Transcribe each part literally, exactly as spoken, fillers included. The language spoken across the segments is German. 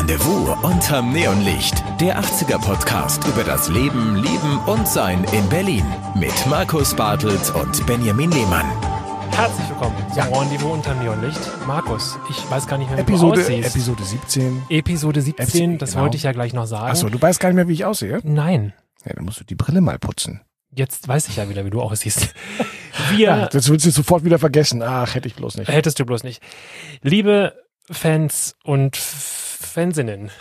Rendezvous unterm Neonlicht. Der achtziger-Podcast über das Leben, Lieben und Sein in Berlin. Mit Markus Bartelt und Benjamin Lehmann. Herzlich willkommen zum ja. Rendezvous unterm Neonlicht. Markus, ich weiß gar nicht mehr, wie Episode, du aussiehst. Episode siebzehn. Episode siebzehn, das genau. wollte ich ja gleich noch sagen. Achso, du weißt gar nicht mehr, wie ich aussehe? Nein. Ja, dann musst du die Brille mal putzen. Jetzt weiß ich ja wieder, wie du aussiehst. Wir, ja, das willst du sofort wieder vergessen. Ach, hätte ich bloß nicht. Hättest du bloß nicht. Liebe Fans und Fansinnen,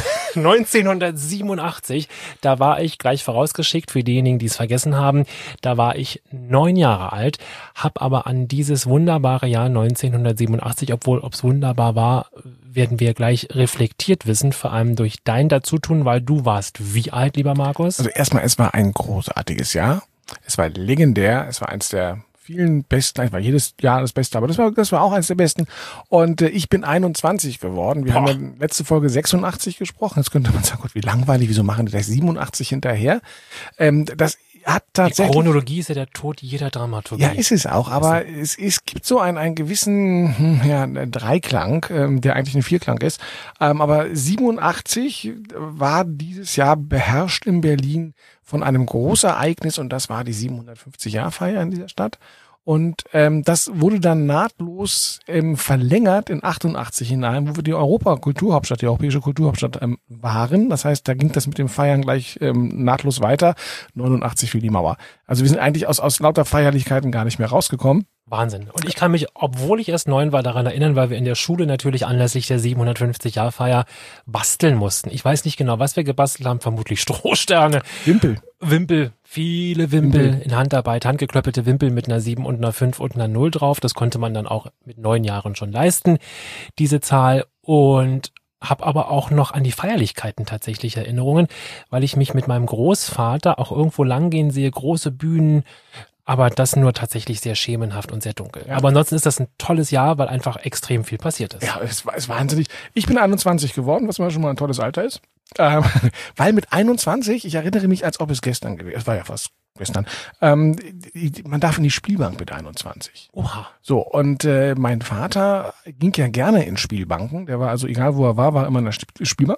neunzehnhundertsiebenundachtzig, da war ich, gleich vorausgeschickt für diejenigen, die es vergessen haben, da war ich neun Jahre alt, habe aber an dieses wunderbare Jahr neunzehnhundertsiebenundachtzig, obwohl, ob es wunderbar war, werden wir gleich reflektiert wissen, vor allem durch dein Dazutun, weil du warst wie alt, lieber Markus? Also erstmal, es war ein großartiges Jahr. Es war legendär. Es war eins der vielen besten, es war jedes Jahr das Beste, aber das war, das war auch eins der besten. Und äh, ich bin einundzwanzig geworden. Wir Boah. haben ja letzte Folge sechsundachtzig gesprochen. Jetzt könnte man sagen, Gott, wie langweilig, wieso machen die gleich siebenundachtzig hinterher? Ähm, das hat tatsächlich. Die Chronologie ist ja der Tod jeder Dramaturgie. Ja, ist es auch, aber es, es gibt so einen, einen gewissen ja, Dreiklang, ähm, der eigentlich ein Vierklang ist. Ähm, aber siebenundachtzig war dieses Jahr beherrscht in Berlin von einem Großereignis und das war die siebenhundertfünfzig-Jahr-Feier in dieser Stadt. Und ähm, das wurde dann nahtlos ähm, verlängert in achtundachtzig hinein, wo wir die Europa-Kulturhauptstadt, die europäische Kulturhauptstadt ähm, waren. Das heißt, da ging das mit dem Feiern gleich ähm, nahtlos weiter. neunundachtzig fiel die Mauer. Also wir sind eigentlich aus, aus lauter Feierlichkeiten gar nicht mehr rausgekommen. Wahnsinn. Und ich kann mich, obwohl ich erst neun war, daran erinnern, weil wir in der Schule natürlich anlässlich der siebenhundertfünfzig-Jahr-Feier basteln mussten. Ich weiß nicht genau, was wir gebastelt haben, vermutlich Strohsterne. Wimpel. Wimpel, viele Wimpel, Wimpel in Handarbeit, handgeklöppelte Wimpel mit einer sieben und einer fünf und einer null drauf. Das konnte man dann auch mit neun Jahren schon leisten, diese Zahl. Und habe aber auch noch an die Feierlichkeiten tatsächlich Erinnerungen, weil ich mich mit meinem Großvater auch irgendwo langgehen sehe, große Bühnen, aber das nur tatsächlich sehr schemenhaft und sehr dunkel. Ja. Aber ansonsten ist das ein tolles Jahr, weil einfach extrem viel passiert ist. Ja, es war, es war wahnsinnig. Ich bin einundzwanzig geworden, was mal schon mal ein tolles Alter ist. Ähm, weil mit einundzwanzig, ich erinnere mich, als ob es gestern gewesen, es war ja fast gestern, ähm, man darf in die Spielbank mit einundzwanzig. Oha. So, und äh, mein Vater ging ja gerne in Spielbanken. Der war also, egal wo er war, war immer in der Spielbank.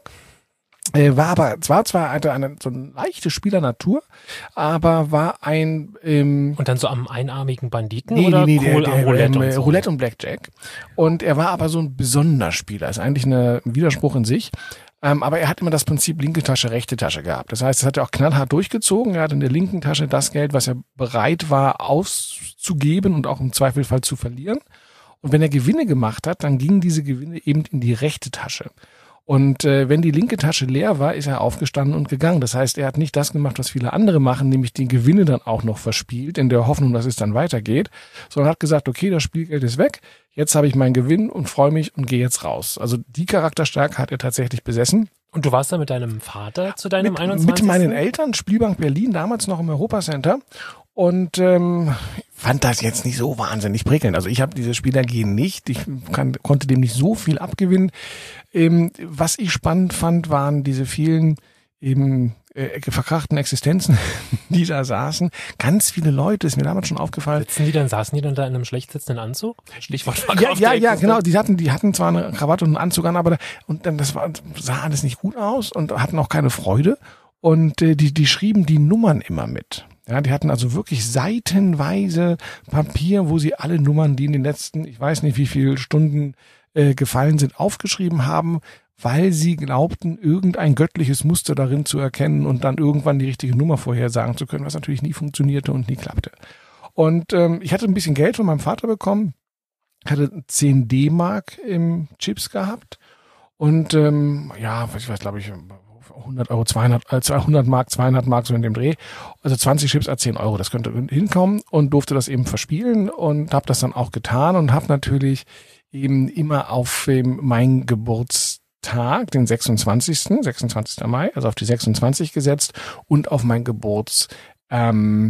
Äh, war aber, zwar zwar hatte eine so eine leichte Spielernatur, aber war ein ähm, und dann so am einarmigen Banditen nee, oder nee, nee, cool der, am der, Roulette, ähm, und so. Roulette und Blackjack. Und er war aber so ein besonderer Spieler. Ist eigentlich eine, ein Widerspruch in sich. Ähm, aber er hat immer das Prinzip linke Tasche, rechte Tasche gehabt. Das heißt, das hat er auch knallhart durchgezogen. Er hat in der linken Tasche das Geld, was er bereit war auszugeben und auch im Zweifelsfall zu verlieren. Und wenn er Gewinne gemacht hat, dann gingen diese Gewinne eben in die rechte Tasche. Und äh, wenn die linke Tasche leer war, ist er aufgestanden und gegangen. Das heißt, er hat nicht das gemacht, was viele andere machen, nämlich die Gewinne dann auch noch verspielt, in der Hoffnung, dass es dann weitergeht, sondern hat gesagt, okay, das Spielgeld ist weg, jetzt habe ich meinen Gewinn und freue mich und gehe jetzt raus. Also die Charakterstärke hat er tatsächlich besessen. Und du warst da mit deinem Vater zu deinem mit, einundzwanzigsten Mit meinen Eltern, Spielbank Berlin, damals noch im Europacenter. Und ähm, fand das jetzt nicht so wahnsinnig prickelnd. Also ich habe diese Spieler gehen nicht. Ich kann, konnte dem nicht so viel abgewinnen. Ähm, was ich spannend fand, waren diese vielen eben äh, verkrachten Existenzen, die da saßen. Ganz viele Leute, ist mir damals schon aufgefallen. Sitzen die dann, saßen die dann da in einem schlecht sitzenden Anzug? Stichwort Ja, ja, ja, genau. Die hatten, die hatten zwar eine Krawatte und einen Anzug an, aber da, und dann das war, sah alles nicht gut aus und hatten auch keine Freude. Und äh, die, die schrieben die Nummern immer mit. Ja, die hatten also wirklich seitenweise Papier, wo sie alle Nummern, die in den letzten, ich weiß nicht wie viele Stunden äh, gefallen sind, aufgeschrieben haben, weil sie glaubten, irgendein göttliches Muster darin zu erkennen und dann irgendwann die richtige Nummer vorhersagen zu können, was natürlich nie funktionierte und nie klappte. Und ähm, ich hatte ein bisschen Geld von meinem Vater bekommen, hatte zehn D-Mark im Chips gehabt und ähm, ja, ich weiß, glaube ich, hundert Euro, zweihundert, äh, zweihundert Mark, zweihundert Mark so in dem Dreh. Also zwanzig Chips à zehn Euro, das könnte hinkommen und durfte das eben verspielen und habe das dann auch getan und habe natürlich eben immer auf ähm, meinen Geburtstag, den sechsundzwanzigsten sechsundzwanzigsten Mai, also auf die sechsundzwanzig gesetzt und auf mein Geburts, ähm,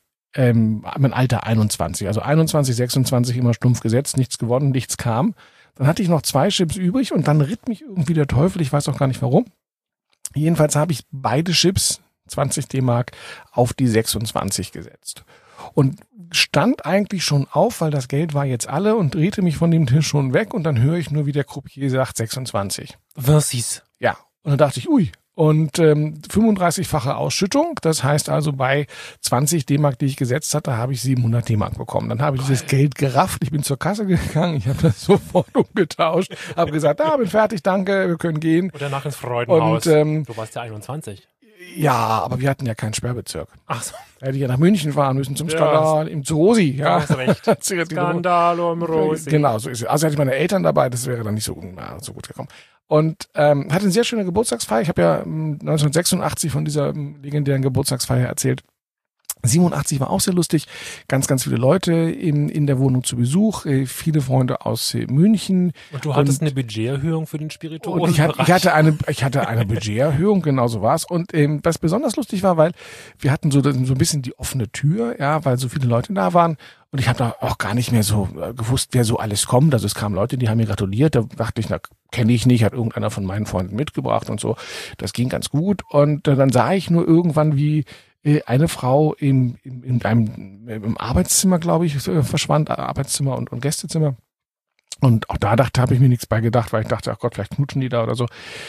ähm, mein Alter einundzwanzig, also einundzwanzig, sechsundzwanzig immer stumpf gesetzt, nichts gewonnen, nichts kam. Dann hatte ich noch zwei Chips übrig und dann ritt mich irgendwie der Teufel, ich weiß auch gar nicht warum. Jedenfalls habe ich beide Chips, zwanzig D-Mark, auf die sechsundzwanzig gesetzt. Und stand eigentlich schon auf, weil das Geld war jetzt alle und drehte mich von dem Tisch schon weg und dann höre ich nur, wie der Croupier sagt sechsundzwanzig. Vincis. Ja, und dann dachte ich, ui. Und ähm, fünfunddreißigfache Ausschüttung, das heißt also bei zwanzig D-Mark, die ich gesetzt hatte, habe ich siebenhundert D-Mark bekommen. Dann habe ich dieses Geld gerafft, ich bin zur Kasse gegangen, ich habe das sofort umgetauscht, habe gesagt, ah, bin fertig, danke, wir können gehen. Und danach ins Freudenhaus. Und, ähm, du warst ja einundzwanzig. Ja, aber wir hatten ja keinen Sperrbezirk. Ach so. Da hätte ich ja nach München fahren müssen zum Ja, Skandal im Rosi. Ja, hast recht. Skandal um Rosi. Genau, so ist es. Also hatte ich meine Eltern dabei, das wäre dann nicht so, na, so gut gekommen. Und ähm, hatte eine sehr schöne Geburtstagsfeier. Ich habe ja neunzehnhundertsechsundachtzig von dieser legendären Geburtstagsfeier erzählt. siebenundachtzig war auch sehr lustig. Ganz, ganz viele Leute in, in der Wohnung zu Besuch. Äh, viele Freunde aus äh, München. Und du hattest und, eine Budgeterhöhung für den Spirituosen. Und ich hatte, ich hatte eine, ich hatte eine Budgeterhöhung, genau so war's. Und ähm, was besonders lustig war, weil wir hatten so, so ein bisschen die offene Tür, ja, weil so viele Leute da waren. Und ich habe da auch gar nicht mehr so äh, gewusst, wer so alles kommt. Also es kamen Leute, die haben mir gratuliert. Da dachte ich, na, kenne ich nicht, hat irgendeiner von meinen Freunden mitgebracht und so. Das ging ganz gut. Und äh, dann sah ich nur irgendwann, wie äh, eine Frau in, in, in einem im Arbeitszimmer, glaube ich, verschwand. Arbeitszimmer und, und Gästezimmer. Und auch da dachte, habe ich mir nichts bei gedacht, weil ich dachte, ach Gott, vielleicht knutschen die da oder so.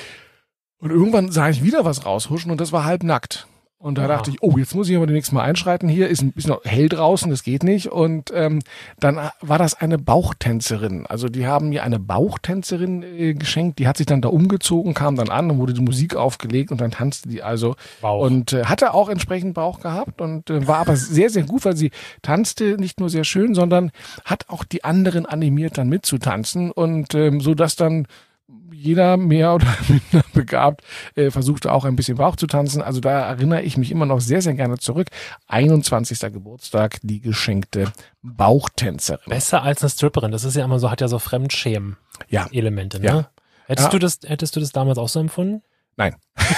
Und irgendwann sah ich wieder was raushuschen und das war halbnackt. Und da ja. dachte ich, oh, jetzt muss ich aber demnächst mal einschreiten. Hier ist ein bisschen noch hell draußen, das geht nicht. Und ähm, dann war das eine Bauchtänzerin. Also die haben mir eine Bauchtänzerin äh, geschenkt. Die hat sich dann da umgezogen, kam dann an, dann wurde die Musik aufgelegt und dann tanzte die also. Bauch. Und äh, hatte auch entsprechend Bauch gehabt und äh, war aber sehr, sehr gut, weil sie tanzte nicht nur sehr schön, sondern hat auch die anderen animiert, dann mitzutanzen. Und ähm, so dass dann jeder mehr oder minder begabt äh, versuchte auch ein bisschen Bauch zu tanzen. Also da erinnere ich mich immer noch sehr, sehr gerne zurück. einundzwanzigster Geburtstag, die geschenkte Bauchtänzerin. Besser als eine Stripperin. Das ist ja immer so, hat ja so Fremdschämen-Elemente. Ja. Ne? Ja. Hättest, Ja. Du das, hättest du das damals auch so empfunden? Nein.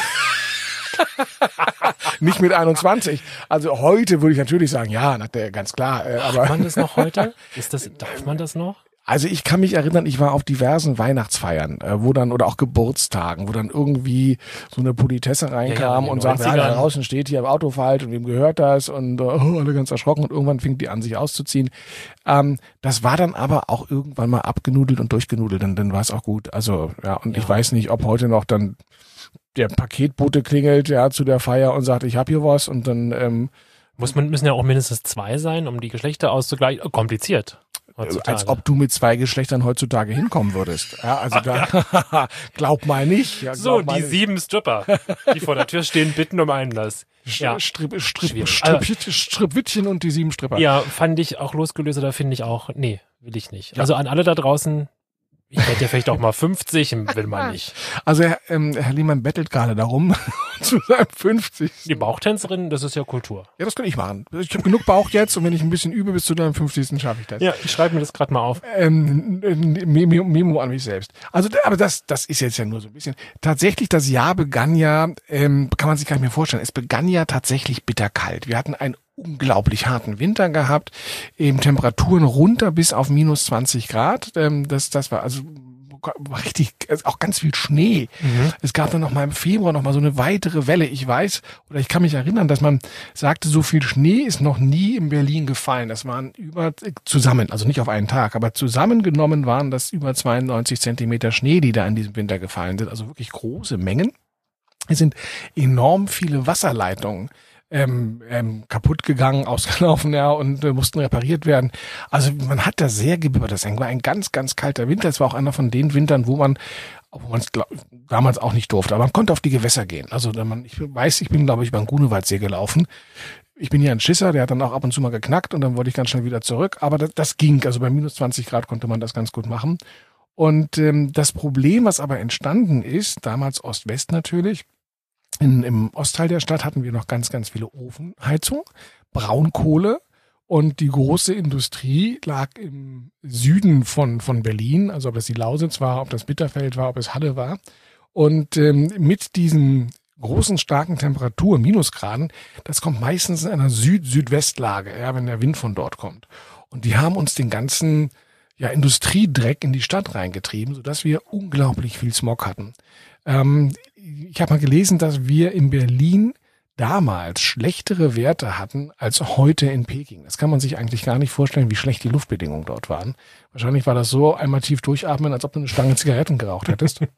Nicht mit einundzwanzig. Also heute würde ich natürlich sagen, ja, ganz klar. Äh, aber darf man das noch heute? Ist das, darf man das noch? Also ich kann mich erinnern, ich war auf diversen Weihnachtsfeiern, äh, wo dann, oder auch Geburtstagen, wo dann irgendwie so eine Politesse reinkam Ja, ja, und sagte, ja, da draußen steht hier im Auto falsch und wem gehört das und äh, alle ganz erschrocken und irgendwann fing die an, sich auszuziehen. Ähm, das war dann aber auch irgendwann mal abgenudelt und durchgenudelt und dann war es auch gut. Also ja, und Ja. ich weiß nicht, ob heute noch dann der Paketbote klingelt, ja, zu der Feier und sagt, ich hab hier was und dann ähm, Muss man, müssen ja auch mindestens zwei sein, um die Geschlechter auszugleichen. Kompliziert. Heutzutage. Als ob du mit zwei Geschlechtern heutzutage hinkommen würdest. Ja, also da glaub mal nicht. Ja, So, mal die nicht. sieben Stripper, die vor der Tür stehen, bitten um Einlass. Ja, Strip, Strip, Schwierig. Strip, Strippwittchen und die sieben Stripper. ja, fand ich auch losgelöst, oder finde ich auch, nee, will ich nicht. Also an alle da draußen, ich hätte ja vielleicht auch mal fünfzig, will man nicht. Also ähm, Herr Lehmann bettelt gerade darum, zu seinem fünfzigsten Die Bauchtänzerin, das ist ja Kultur. Ja, das kann ich machen. Ich habe genug Bauch jetzt und wenn ich ein bisschen übe bis zu deinem fünfzigsten schaffe ich das. Ja, ich schreibe mir das gerade mal auf. Ähm, ein Memo, Memo an mich selbst. Also, aber das, das ist jetzt ja nur so ein bisschen. Tatsächlich, das Jahr begann ja, ähm, kann man sich gar nicht mehr vorstellen. Es begann ja tatsächlich bitterkalt. Wir hatten einen unglaublich harten Winter gehabt, eben Temperaturen runter bis auf minus zwanzig Grad. Ähm, das, das war also richtig, also auch ganz viel Schnee. Mhm. Es gab dann noch mal im Februar noch mal so eine weitere Welle. Ich weiß, oder ich kann mich erinnern, dass man sagte, so viel Schnee ist noch nie in Berlin gefallen. Das waren über, zusammen, also nicht auf einen Tag, aber zusammengenommen waren das über zweiundneunzig Zentimeter Schnee, die da in diesem Winter gefallen sind. Also wirklich große Mengen. Es sind enorm viele Wasserleitungen ähm, ähm, kaputt gegangen, ausgelaufen, ja, und äh, mussten repariert werden. Also man hat da sehr gebibbert. Das war ein ganz, ganz kalter Winter. Es war auch einer von den Wintern, wo man, wo man es damals auch nicht durfte, aber man konnte auf die Gewässer gehen. Also man, ich weiß, ich bin, glaube ich, über den Grunewaldsee gelaufen. Ich bin hier ein Schisser, der hat dann auch ab und zu mal geknackt und dann wollte ich ganz schnell wieder zurück. Aber das, das ging. Also bei minus zwanzig Grad konnte man das ganz gut machen. Und ähm, das Problem, was aber entstanden ist, damals Ost-West natürlich, In, im Ostteil der Stadt hatten wir noch ganz, ganz viele Ofenheizung, Braunkohle und die große Industrie lag im Süden von, von Berlin, also ob das die Lausitz war, ob das Bitterfeld war, ob es Halle war. Und ähm, mit diesen großen, starken Temperaturen, Minusgraden, das kommt meistens in einer Süd-Südwestlage, ja, wenn der Wind von dort kommt. Und die haben uns den ganzen ja, Industriedreck in die Stadt reingetrieben, sodass wir unglaublich viel Smog hatten. Ähm, ich habe mal gelesen, dass wir in Berlin damals schlechtere Werte hatten als heute in Peking. Das kann man sich eigentlich gar nicht vorstellen, wie schlecht die Luftbedingungen dort waren. Wahrscheinlich war das so, einmal tief durchatmen, als ob du eine Stange Zigaretten geraucht hättest.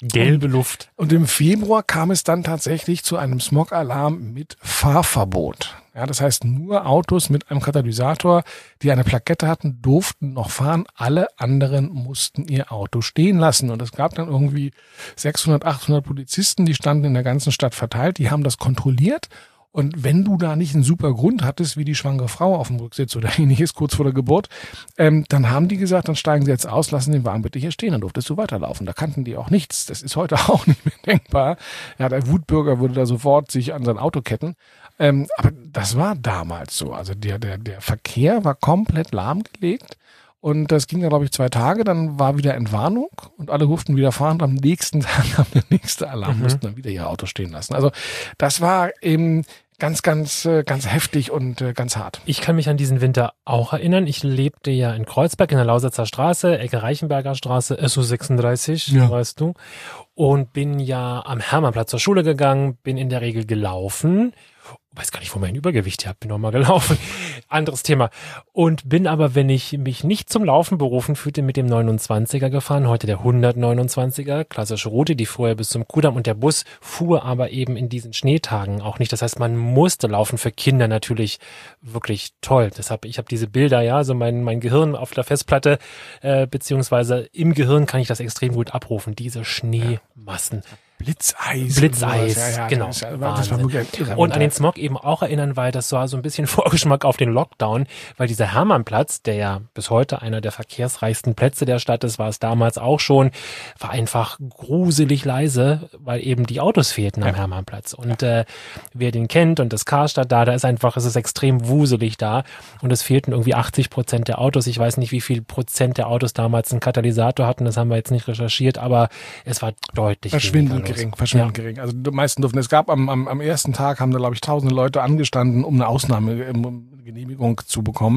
Gelbe Luft. Und im Februar kam es dann tatsächlich zu einem Smog-Alarm mit Fahrverbot. Ja, das heißt, nur Autos mit einem Katalysator, die eine Plakette hatten, durften noch fahren. Alle anderen mussten ihr Auto stehen lassen. Und es gab dann irgendwie sechshundert, achthundert Polizisten, die standen in der ganzen Stadt verteilt. Die haben das kontrolliert. Und wenn du da nicht einen super Grund hattest, wie die schwangere Frau auf dem Rücksitz oder ähnliches, kurz vor der Geburt, ähm, dann haben die gesagt, dann steigen sie jetzt aus, lassen den Wagen bitte hier stehen, dann durftest du weiterlaufen. Da kannten die auch nichts. Das ist heute auch nicht mehr denkbar. Ja, der Wutbürger würde da sofort sich an sein Auto ketten. Ähm, aber das war damals so. Also der, der, der Verkehr war komplett lahmgelegt. Und das ging dann, glaube ich, zwei Tage, dann war wieder Entwarnung und alle durften wieder fahren. Und am nächsten Tag kam der nächste Alarm, mhm. mussten dann wieder ihr Auto stehen lassen. Also das war eben ganz, ganz, ganz heftig und ganz hart. Ich kann mich an diesen Winter auch erinnern. Ich lebte ja in Kreuzberg in der Lausitzer Straße, Ecke Reichenberger Straße, S U sechsunddreißig, ja. weißt du. Und bin ja am Hermannplatz zur Schule gegangen, bin in der Regel gelaufen. Weiß gar nicht, wo mein Übergewicht her hat, bin noch mal gelaufen. Anderes Thema. Und bin aber, wenn ich mich nicht zum Laufen berufen fühlte, mit dem neunundzwanziger gefahren, heute der hundertneunundzwanziger, klassische Route, die vorher bis zum Kudamm, und der Bus fuhr aber eben in diesen Schneetagen auch nicht. Das heißt, man musste laufen, für Kinder natürlich wirklich toll. Deshalb, ich habe diese Bilder, ja, also mein, mein Gehirn auf der Festplatte, äh, beziehungsweise im Gehirn kann ich das extrem gut abrufen, diese Schneemassen. Blitzeis. Blitzeis, ja, ja, genau. Das, das war wirklich irre. Und an den Smog eben auch erinnern, weil das war so ein bisschen Vorgeschmack auf den Lockdown, weil dieser Hermannplatz, der ja bis heute einer der verkehrsreichsten Plätze der Stadt ist, war es damals auch schon, war einfach gruselig leise, weil eben die Autos fehlten am ja. Hermannplatz. Und ja. äh, wer den kennt und das Karstadt da, da ist einfach, es ist extrem wuselig da und es fehlten irgendwie achtzig Prozent der Autos. Ich weiß nicht, wie viel Prozent der Autos damals einen Katalysator hatten, das haben wir jetzt nicht recherchiert, aber es war deutlich verschwindend gering, verschwindend ja. gering. Also die meisten durften. Es gab am, am, am ersten Tag, haben da glaube ich tausende Leute angestanden, um eine Ausnahmegenehmigung zu bekommen,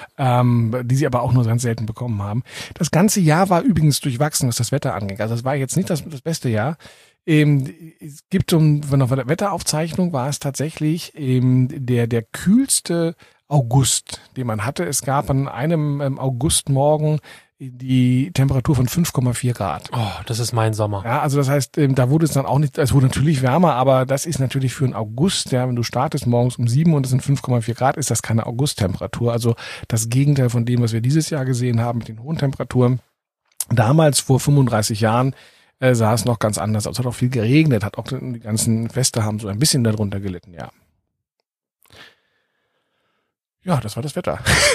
ähm, die sie aber auch nur ganz selten bekommen haben. Das ganze Jahr war übrigens durchwachsen, was das Wetter anging. Also es war jetzt nicht das, das beste Jahr. Ähm, es gibt, um, wenn auf der Wetteraufzeichnung war es tatsächlich ähm, der, der kühlste August, den man hatte. Es gab an einem ähm, Augustmorgen die Temperatur von fünf Komma vier Grad. Oh, das ist mein Sommer. Ja, also das heißt, da wurde es dann auch nicht, es wurde natürlich wärmer, aber das ist natürlich für einen August, ja, wenn du startest morgens um sieben und es sind fünf Komma vier Grad, ist das keine Augusttemperatur. Also das Gegenteil von dem, was wir dieses Jahr gesehen haben mit den hohen Temperaturen. Damals, vor fünfunddreißig Jahren, äh, sah es noch ganz anders aus. Es hat auch viel geregnet, hat auch die ganzen Feste haben so ein bisschen darunter gelitten, ja. Ja, das war das Wetter.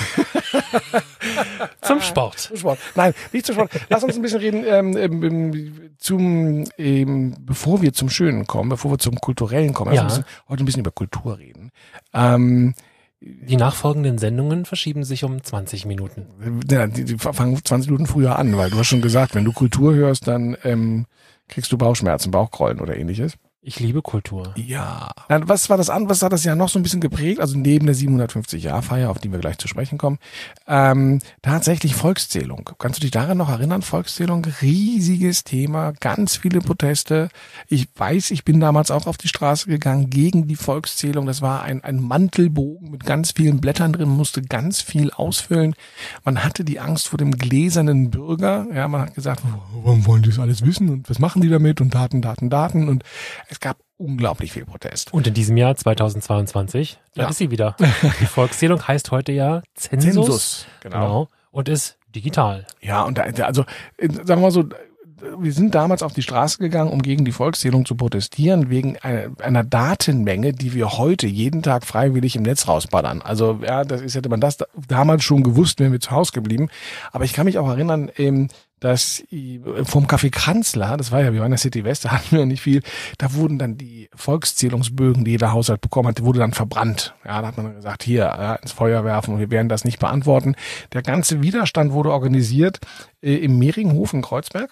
Zum Sport. Zum Sport. Nein, nicht zum Sport. Lass uns ein bisschen reden, ähm, ähm, zum, ähm, bevor wir zum Schönen kommen, bevor wir zum Kulturellen kommen. Also ja. ein bisschen, heute ein bisschen über Kultur reden. Ähm, die nachfolgenden Sendungen verschieben sich um zwanzig Minuten. Ja, die, die fangen zwanzig Minuten früher an, weil du hast schon gesagt, wenn du Kultur hörst, dann ähm, kriegst du Bauchschmerzen, Bauchkrollen oder ähnliches. Ich liebe Kultur. Ja. Was war das an? Was hat das Jahr noch so ein bisschen geprägt? Also neben der siebenhundertfünfzig-Jahr-Feier, auf die wir gleich zu sprechen kommen, ähm, tatsächlich Volkszählung. Kannst du dich daran noch erinnern? Volkszählung, riesiges Thema, ganz viele Proteste. Ich weiß, ich bin damals auch auf die Straße gegangen gegen die Volkszählung. Das war ein, ein Mantelbogen mit ganz vielen Blättern drin, man musste ganz viel ausfüllen. Man hatte die Angst vor dem gläsernen Bürger. Ja, man hat gesagt, warum wollen die das alles wissen und was machen die damit und Daten, Daten, Daten und es gab unglaublich viel Protest. Und in diesem Jahr zweitausendzweiundzwanzig, da ja. ist sie wieder. Die Volkszählung heißt heute ja Zensus. Zensus, genau. genau. Und ist digital. Ja, und da, also, sagen wir mal so, wir sind damals auf die Straße gegangen, um gegen die Volkszählung zu protestieren, wegen einer, einer Datenmenge, die wir heute jeden Tag freiwillig im Netz rausballern. Also, ja, das ist, hätte man das damals schon gewusst, wären wir zu Hause geblieben. Aber ich kann mich auch erinnern, ähm, dass vom Café Kranzler, das war ja, wir waren in der City West, da hatten wir nicht viel, da wurden dann die Volkszählungsbögen, die jeder Haushalt bekommen hat, die wurde dann verbrannt. Ja, da hat man dann gesagt, hier, ja, ins Feuer werfen und wir werden das nicht beantworten. Der ganze Widerstand wurde organisiert äh, im Mehringhof in Kreuzberg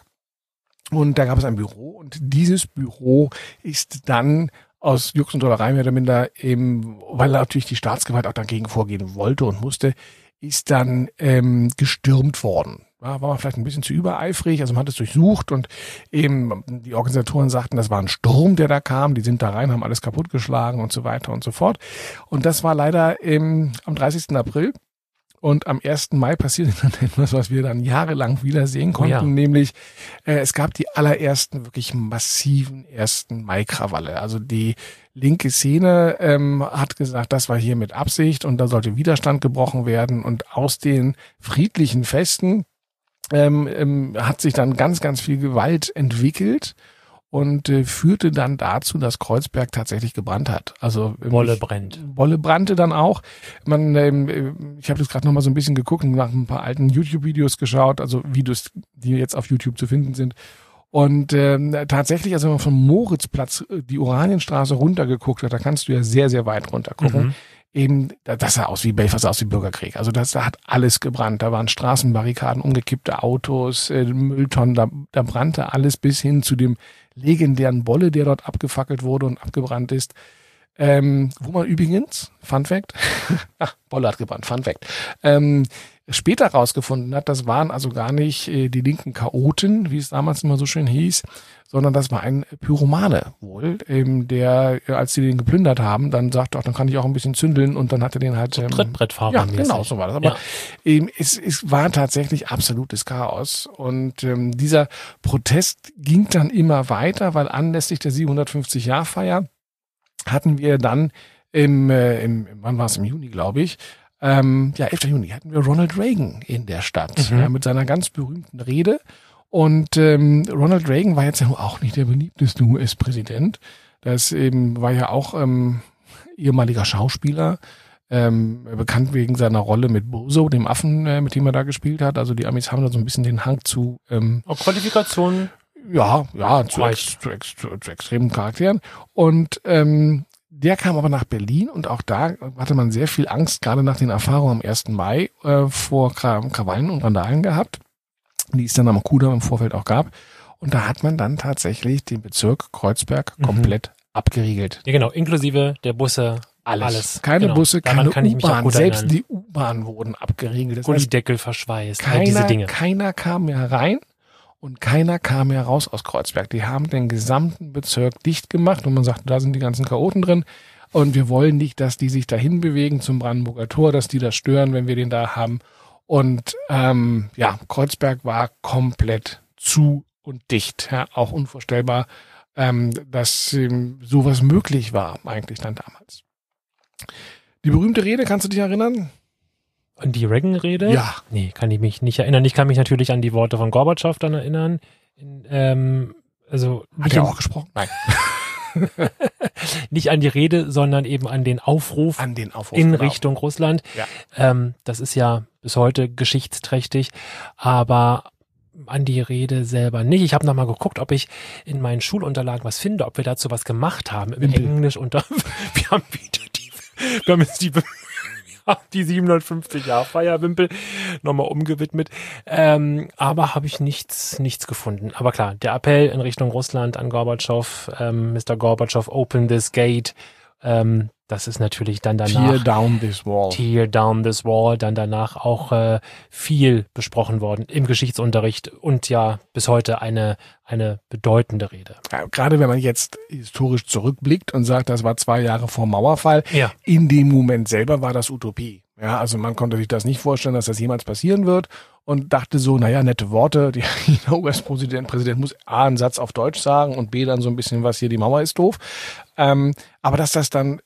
und da gab es ein Büro und dieses Büro ist dann aus Jux und Dollerei mehr oder minder, eben, weil natürlich die Staatsgewalt auch dagegen vorgehen wollte und musste, ist dann ähm, gestürmt worden. Ja, war man vielleicht ein bisschen zu übereifrig, also man hat es durchsucht und eben die Organisatoren sagten, das war ein Sturm, der da kam, die sind da rein, haben alles kaputtgeschlagen und so weiter und so fort. Und das war leider ähm, am dreißigsten April Und am ersten Mai passierte dann etwas, was wir dann jahrelang wieder sehen konnten, oh ja. nämlich äh, es gab die allerersten wirklich massiven ersten Mai-Krawalle. Also die linke Szene ähm, hat gesagt, das war hier mit Absicht und da sollte Widerstand gebrochen werden. Und aus den friedlichen Festen ähm, ähm, hat sich dann ganz, ganz viel Gewalt entwickelt. Und äh, führte dann dazu, dass Kreuzberg tatsächlich gebrannt hat. Also Wolle brennt. Wolle brannte dann auch. Man, ähm, ich habe das gerade noch mal so ein bisschen geguckt und nach ein paar alten YouTube-Videos geschaut, also Videos, die jetzt auf YouTube zu finden sind. Und ähm, tatsächlich, also wenn man vom Moritzplatz die Oranienstraße runtergeguckt hat, da kannst du ja sehr, sehr weit runter gucken. Mhm. Eben, das sah aus wie Belfast, sah aus wie Bürgerkrieg. Also das, da hat alles gebrannt. Da waren Straßenbarrikaden, umgekippte Autos, äh, Mülltonnen, da, da brannte alles bis hin zu dem legendären Bolle, der dort abgefackelt wurde und abgebrannt ist. Ähm, wo man übrigens, Fun Fact, ach, Bolle hat gebrannt, Fun Fact, ähm, später rausgefunden hat, das waren also gar nicht äh, die linken Chaoten, wie es damals immer so schön hieß, sondern das war ein Pyromane wohl, ähm, der, als sie den geplündert haben, dann sagte, ach, dann kann ich auch ein bisschen zündeln und dann hat er den halt... Ähm, Trittbrettfahrer. Ja, genau, so war das. Aber ja. ähm, es, es war tatsächlich absolutes Chaos und ähm, dieser Protest ging dann immer weiter, weil anlässlich der siebenhundertfünfzig-Jahr-Feier hatten wir dann im, äh, im wann war es, im Juni, glaube ich, ähm, ja, elften Juni, hatten wir Ronald Reagan in der Stadt mhm. ja, mit seiner ganz berühmten Rede. Und ähm, Ronald Reagan war jetzt ja auch nicht der beliebteste U S-Präsident. Das eben war ja auch ähm, ehemaliger Schauspieler, ähm, bekannt wegen seiner Rolle mit Bozo, dem Affen, äh, mit dem er da gespielt hat. Also die Amis haben da so ein bisschen den Hang zu... Ähm, auch Qualifikationen? Ja, ja, zu, ex, zu, ex, zu, zu extremen Charakteren. Und ähm, der kam aber nach Berlin und auch da hatte man sehr viel Angst, gerade nach den Erfahrungen am ersten Mai, äh, vor Krawallen und Randalen gehabt, die es dann am Kudamm im Vorfeld auch gab. Und da hat man dann tatsächlich den Bezirk Kreuzberg mhm. komplett abgeriegelt. Ja, genau, inklusive der Busse. Alles. Alles. Keine genau. Busse, Daran keine U-Bahn. Selbst erinnern. die U-Bahn wurden abgeriegelt. Das Gullideckel verschweißt, keiner, all diese Dinge. Keiner kam mehr rein und keiner kam mehr raus aus Kreuzberg. Die haben den gesamten Bezirk dicht gemacht und man sagt, da sind die ganzen Chaoten drin und wir wollen nicht, dass die sich dahin bewegen zum Brandenburger Tor, dass die das stören, wenn wir den da haben. Und ähm, ja, Kreuzberg war komplett zu und dicht. Ja, auch unvorstellbar, ähm, dass ähm, sowas möglich war eigentlich dann damals. Die berühmte Rede, kannst du dich erinnern? An die Reagan-Rede? Ja. Nee, kann ich mich nicht erinnern. Ich kann mich natürlich an die Worte von Gorbatschow dann erinnern. In, ähm, also Hat er auch gesprochen? Nein. Nicht an die Rede, sondern eben an den Aufruf, an den Aufruf in genau. Richtung Russland. Ja. Ähm, das ist ja bis heute geschichtsträchtig, aber an die Rede selber nicht. Ich habe nochmal geguckt, ob ich in meinen Schulunterlagen was finde, ob wir dazu was gemacht haben im Wimpel. Englisch. Und da, wir haben wieder die, wir haben jetzt die, die siebenhundertfünfzig-Jahr-Feierwimpel nochmal umgewidmet. Ähm, aber habe ich nichts, nichts gefunden. Aber klar, der Appell in Richtung Russland an Gorbatschow, ähm, Mister Gorbatschow, open this gate. Ähm, das ist natürlich dann danach. Tear down this wall. Tear down this wall. Dann danach auch äh, viel besprochen worden im Geschichtsunterricht und ja bis heute eine, eine bedeutende Rede. Ja, gerade wenn man jetzt historisch zurückblickt und sagt, das war zwei Jahre vor Mauerfall. Ja. In dem Moment selber war das Utopie. Ja, also man konnte sich das nicht vorstellen, dass das jemals passieren wird und dachte so, naja, nette Worte. Die, der U S-Präsident Präsident muss A, einen Satz auf Deutsch sagen und B, dann so ein bisschen was, hier die Mauer ist doof. Ähm, aber dass das dann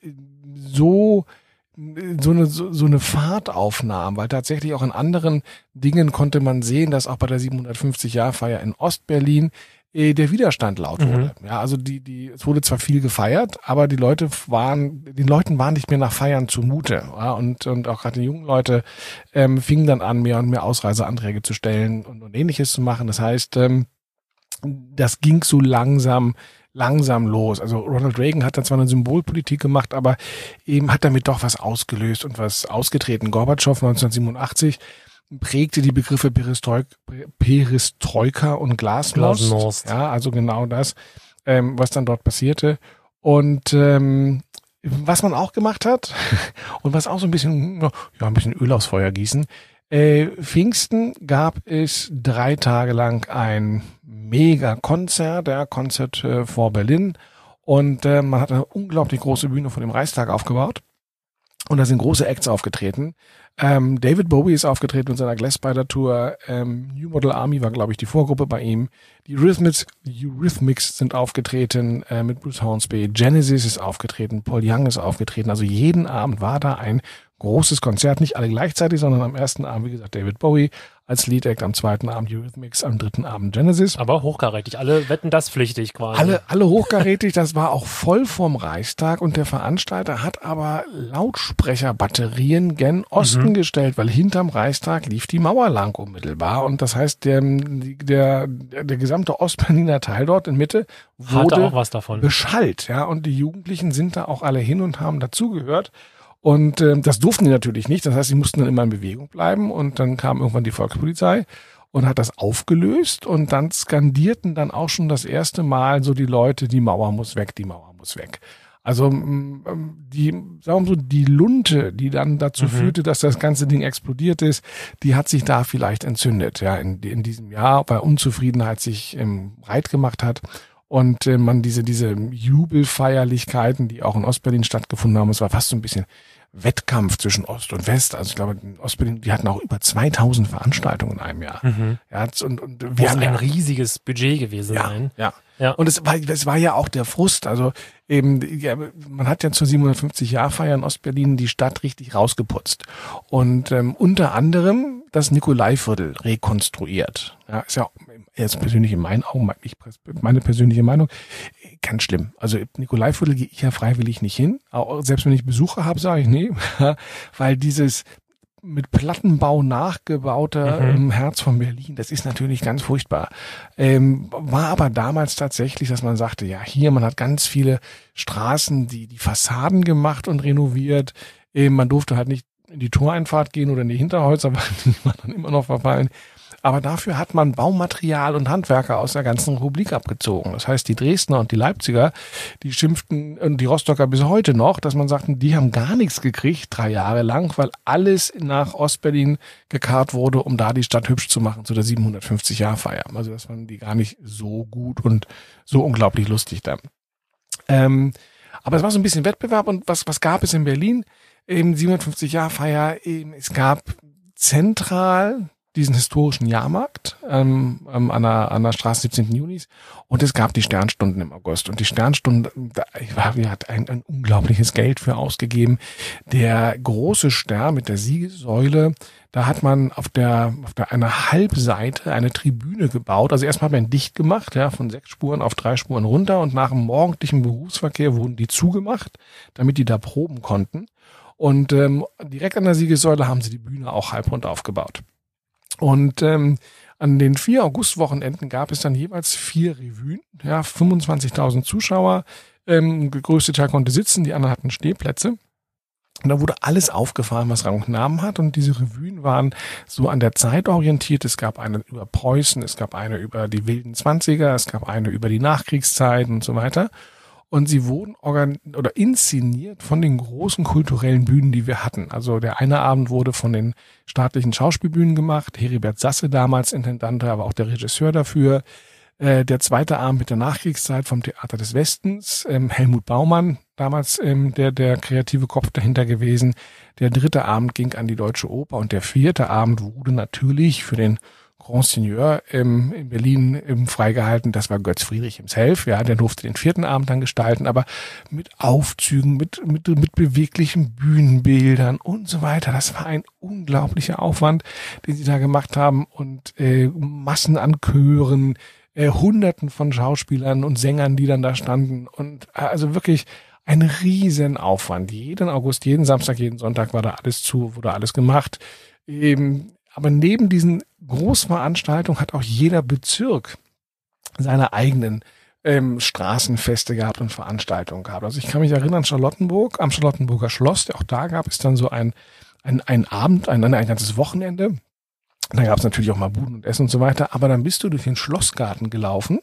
so so eine, so, so eine Fahrt aufnahm, weil tatsächlich auch in anderen Dingen konnte man sehen, dass auch bei der siebenhundertfünfzig-Jahr-Feier in Ostberlin äh, der Widerstand laut wurde. Mhm. Ja, also die, die, es wurde zwar viel gefeiert, aber die Leute waren, den Leuten waren nicht mehr nach Feiern zumute. Ja, und, und auch gerade die jungen Leute ähm, fingen dann an, mehr und mehr Ausreiseanträge zu stellen und, und Ähnliches zu machen. Das heißt, ähm, das ging so langsam langsam los. Also Ronald Reagan hat da zwar eine Symbolpolitik gemacht, aber eben hat damit doch was ausgelöst und was ausgetreten. Gorbatschow neunzehnhundertsiebenundachtzig prägte die Begriffe Perestroika, Perestroika und Glasnost. Glasnost. Ja, also genau das, ähm, was dann dort passierte. Und ähm, was man auch gemacht hat und was auch so ein bisschen, ja, ein bisschen Öl aufs Feuer gießen. Äh, Pfingsten gab es drei Tage lang ein Mega-Konzert, der Konzert äh, vor Berlin. Und äh, man hat eine unglaublich große Bühne vor dem Reichstag aufgebaut. Und da sind große Acts aufgetreten. Ähm, David Bowie ist aufgetreten mit seiner Glass Spider Tour. Ähm, New Model Army war, glaube ich, die Vorgruppe bei ihm. Die Eurythmics, die Eurythmics sind aufgetreten äh, mit Bruce Hornsby. Genesis ist aufgetreten. Paul Young ist aufgetreten. Also jeden Abend war da ein großes Konzert. Nicht alle gleichzeitig, sondern am ersten Abend, wie gesagt, David Bowie als Lead-Act, am zweiten Abend Eurythmics, am dritten Abend Genesis. Aber hochkarätig. Alle wetten das pflichtig quasi. Alle, alle hochkarätig. Das war auch voll vorm Reichstag und der Veranstalter hat aber Lautsprecherbatterien gen Osten mhm. gestellt, weil hinterm Reichstag lief die Mauer lang unmittelbar und das heißt, der, der, der gesamte Ostberliner Teil dort in Mitte wurde hatte auch was davon. beschallt, ja, und die Jugendlichen sind da auch alle hin und haben dazugehört. Und äh, das durften die natürlich nicht. Das heißt, sie mussten dann immer in Bewegung bleiben. Und dann kam irgendwann die Volkspolizei und hat das aufgelöst. Und dann skandierten dann auch schon das erste Mal so die Leute, die Mauer muss weg, die Mauer muss weg. Also die, sagen wir mal so, die Lunte, die dann dazu mhm. führte, dass das ganze Ding explodiert ist, die hat sich da vielleicht entzündet, ja, in, in diesem Jahr, weil Unzufriedenheit sich ähm, breit gemacht hat. Und äh, man diese diese Jubelfeierlichkeiten, die auch in Ostberlin stattgefunden haben, es war fast so ein bisschen Wettkampf zwischen Ost und West. Also ich glaube, in Ostberlin, die hatten auch über zweitausend Veranstaltungen in einem Jahr. Mhm. Ja, und, und wir Muss haben ein ja, riesiges Budget gewesen ja, sein. Ja, ja. Und es war, es war ja auch der Frust. Also eben, ja, man hat ja zur siebenhundertfünfzig-Jahr-Feier in Ostberlin die Stadt richtig rausgeputzt. Und ähm, unter anderem das Nikolaiviertel rekonstruiert. Ja, ist ja jetzt persönlich in meinen Augen, meine persönliche Meinung, ganz schlimm. Also Nikolaiviertel gehe ich ja freiwillig nicht hin. Auch selbst wenn ich Besucher habe, sage ich nee, weil dieses mit Plattenbau nachgebaute mhm. im Herz von Berlin, das ist natürlich ganz furchtbar. Ähm, war aber damals tatsächlich, dass man sagte, ja hier, man hat ganz viele Straßen, die die Fassaden gemacht und renoviert. Ähm, man durfte halt nicht in die Toreinfahrt gehen oder in die Hinterhäuser, weil die waren dann immer noch verfallen. Aber dafür hat man Baumaterial und Handwerker aus der ganzen Republik abgezogen. Das heißt, die Dresdner und die Leipziger, die schimpften, und die Rostocker bis heute noch, dass man sagte, die haben gar nichts gekriegt, drei Jahre lang, weil alles nach Ostberlin gekarrt wurde, um da die Stadt hübsch zu machen zu der siebenhundertfünfzig-Jahr-Feier. Also das fanden die gar nicht so gut und so unglaublich lustig da. Ähm, aber es war so ein bisschen Wettbewerb und was, was gab es in Berlin? Eben siebenhundertfünfzig-Jahr-Feier, eben, es gab zentral diesen historischen Jahrmarkt ähm, ähm, an, der, an der Straße siebzehnten Junis und es gab die Sternstunden im August und die Sternstunden, da wir hat ein, ein unglaubliches Geld für ausgegeben. Der große Stern mit der Siegessäule, da hat man auf der auf der einer Halbseite eine Tribüne gebaut. Also erstmal hat man dicht gemacht, ja, von sechs Spuren auf drei Spuren runter und nach dem morgendlichen Berufsverkehr wurden die zugemacht, damit die da proben konnten. Und ähm, direkt an der Siegessäule haben sie die Bühne auch halbrund aufgebaut. Und ähm, an den vier Augustwochenenden gab es dann jeweils vier Revuen, ja, fünfundzwanzigtausend Zuschauer. Ähm, der größte Teil konnte sitzen, die anderen hatten Stehplätze. Und da wurde alles aufgefahren, was Rang und Namen hat. Und diese Revuen waren so an der Zeit orientiert. Es gab eine über Preußen, es gab eine über die wilden Zwanziger, es gab eine über die Nachkriegszeit und so weiter. Und sie wurden organ- oder inszeniert von den großen kulturellen Bühnen, die wir hatten. Also der eine Abend wurde von den staatlichen Schauspielbühnen gemacht. Heribert Sasse damals Intendant, aber auch der Regisseur dafür. Äh, der zweite Abend mit der Nachkriegszeit vom Theater des Westens. Ähm, Helmut Baumann, damals ähm, der, der kreative Kopf dahinter gewesen. Der dritte Abend ging an die Deutsche Oper. Und der vierte Abend wurde natürlich für den Grand Seigneur ähm, in Berlin ähm, freigehalten. Das war Götz Friedrich himself. Ja, der durfte den vierten Abend dann gestalten, aber mit Aufzügen, mit, mit, mit beweglichen Bühnenbildern und so weiter. Das war ein unglaublicher Aufwand, den sie da gemacht haben und äh, Massen an Chören, äh, Hunderten von Schauspielern und Sängern, die dann da standen und äh, also wirklich ein riesen Aufwand. Jeden August, jeden Samstag, jeden Sonntag war da alles zu, wurde alles gemacht. Ähm, Aber neben diesen Großveranstaltungen hat auch jeder Bezirk seine eigenen ähm, Straßenfeste gehabt und Veranstaltungen gehabt. Also ich kann mich erinnern, Charlottenburg, am Charlottenburger Schloss, auch da gab es dann so ein, ein, ein Abend, ein, ein ganzes Wochenende. Da gab es natürlich auch mal Buden und Essen und so weiter. Aber dann bist du durch den Schlossgarten gelaufen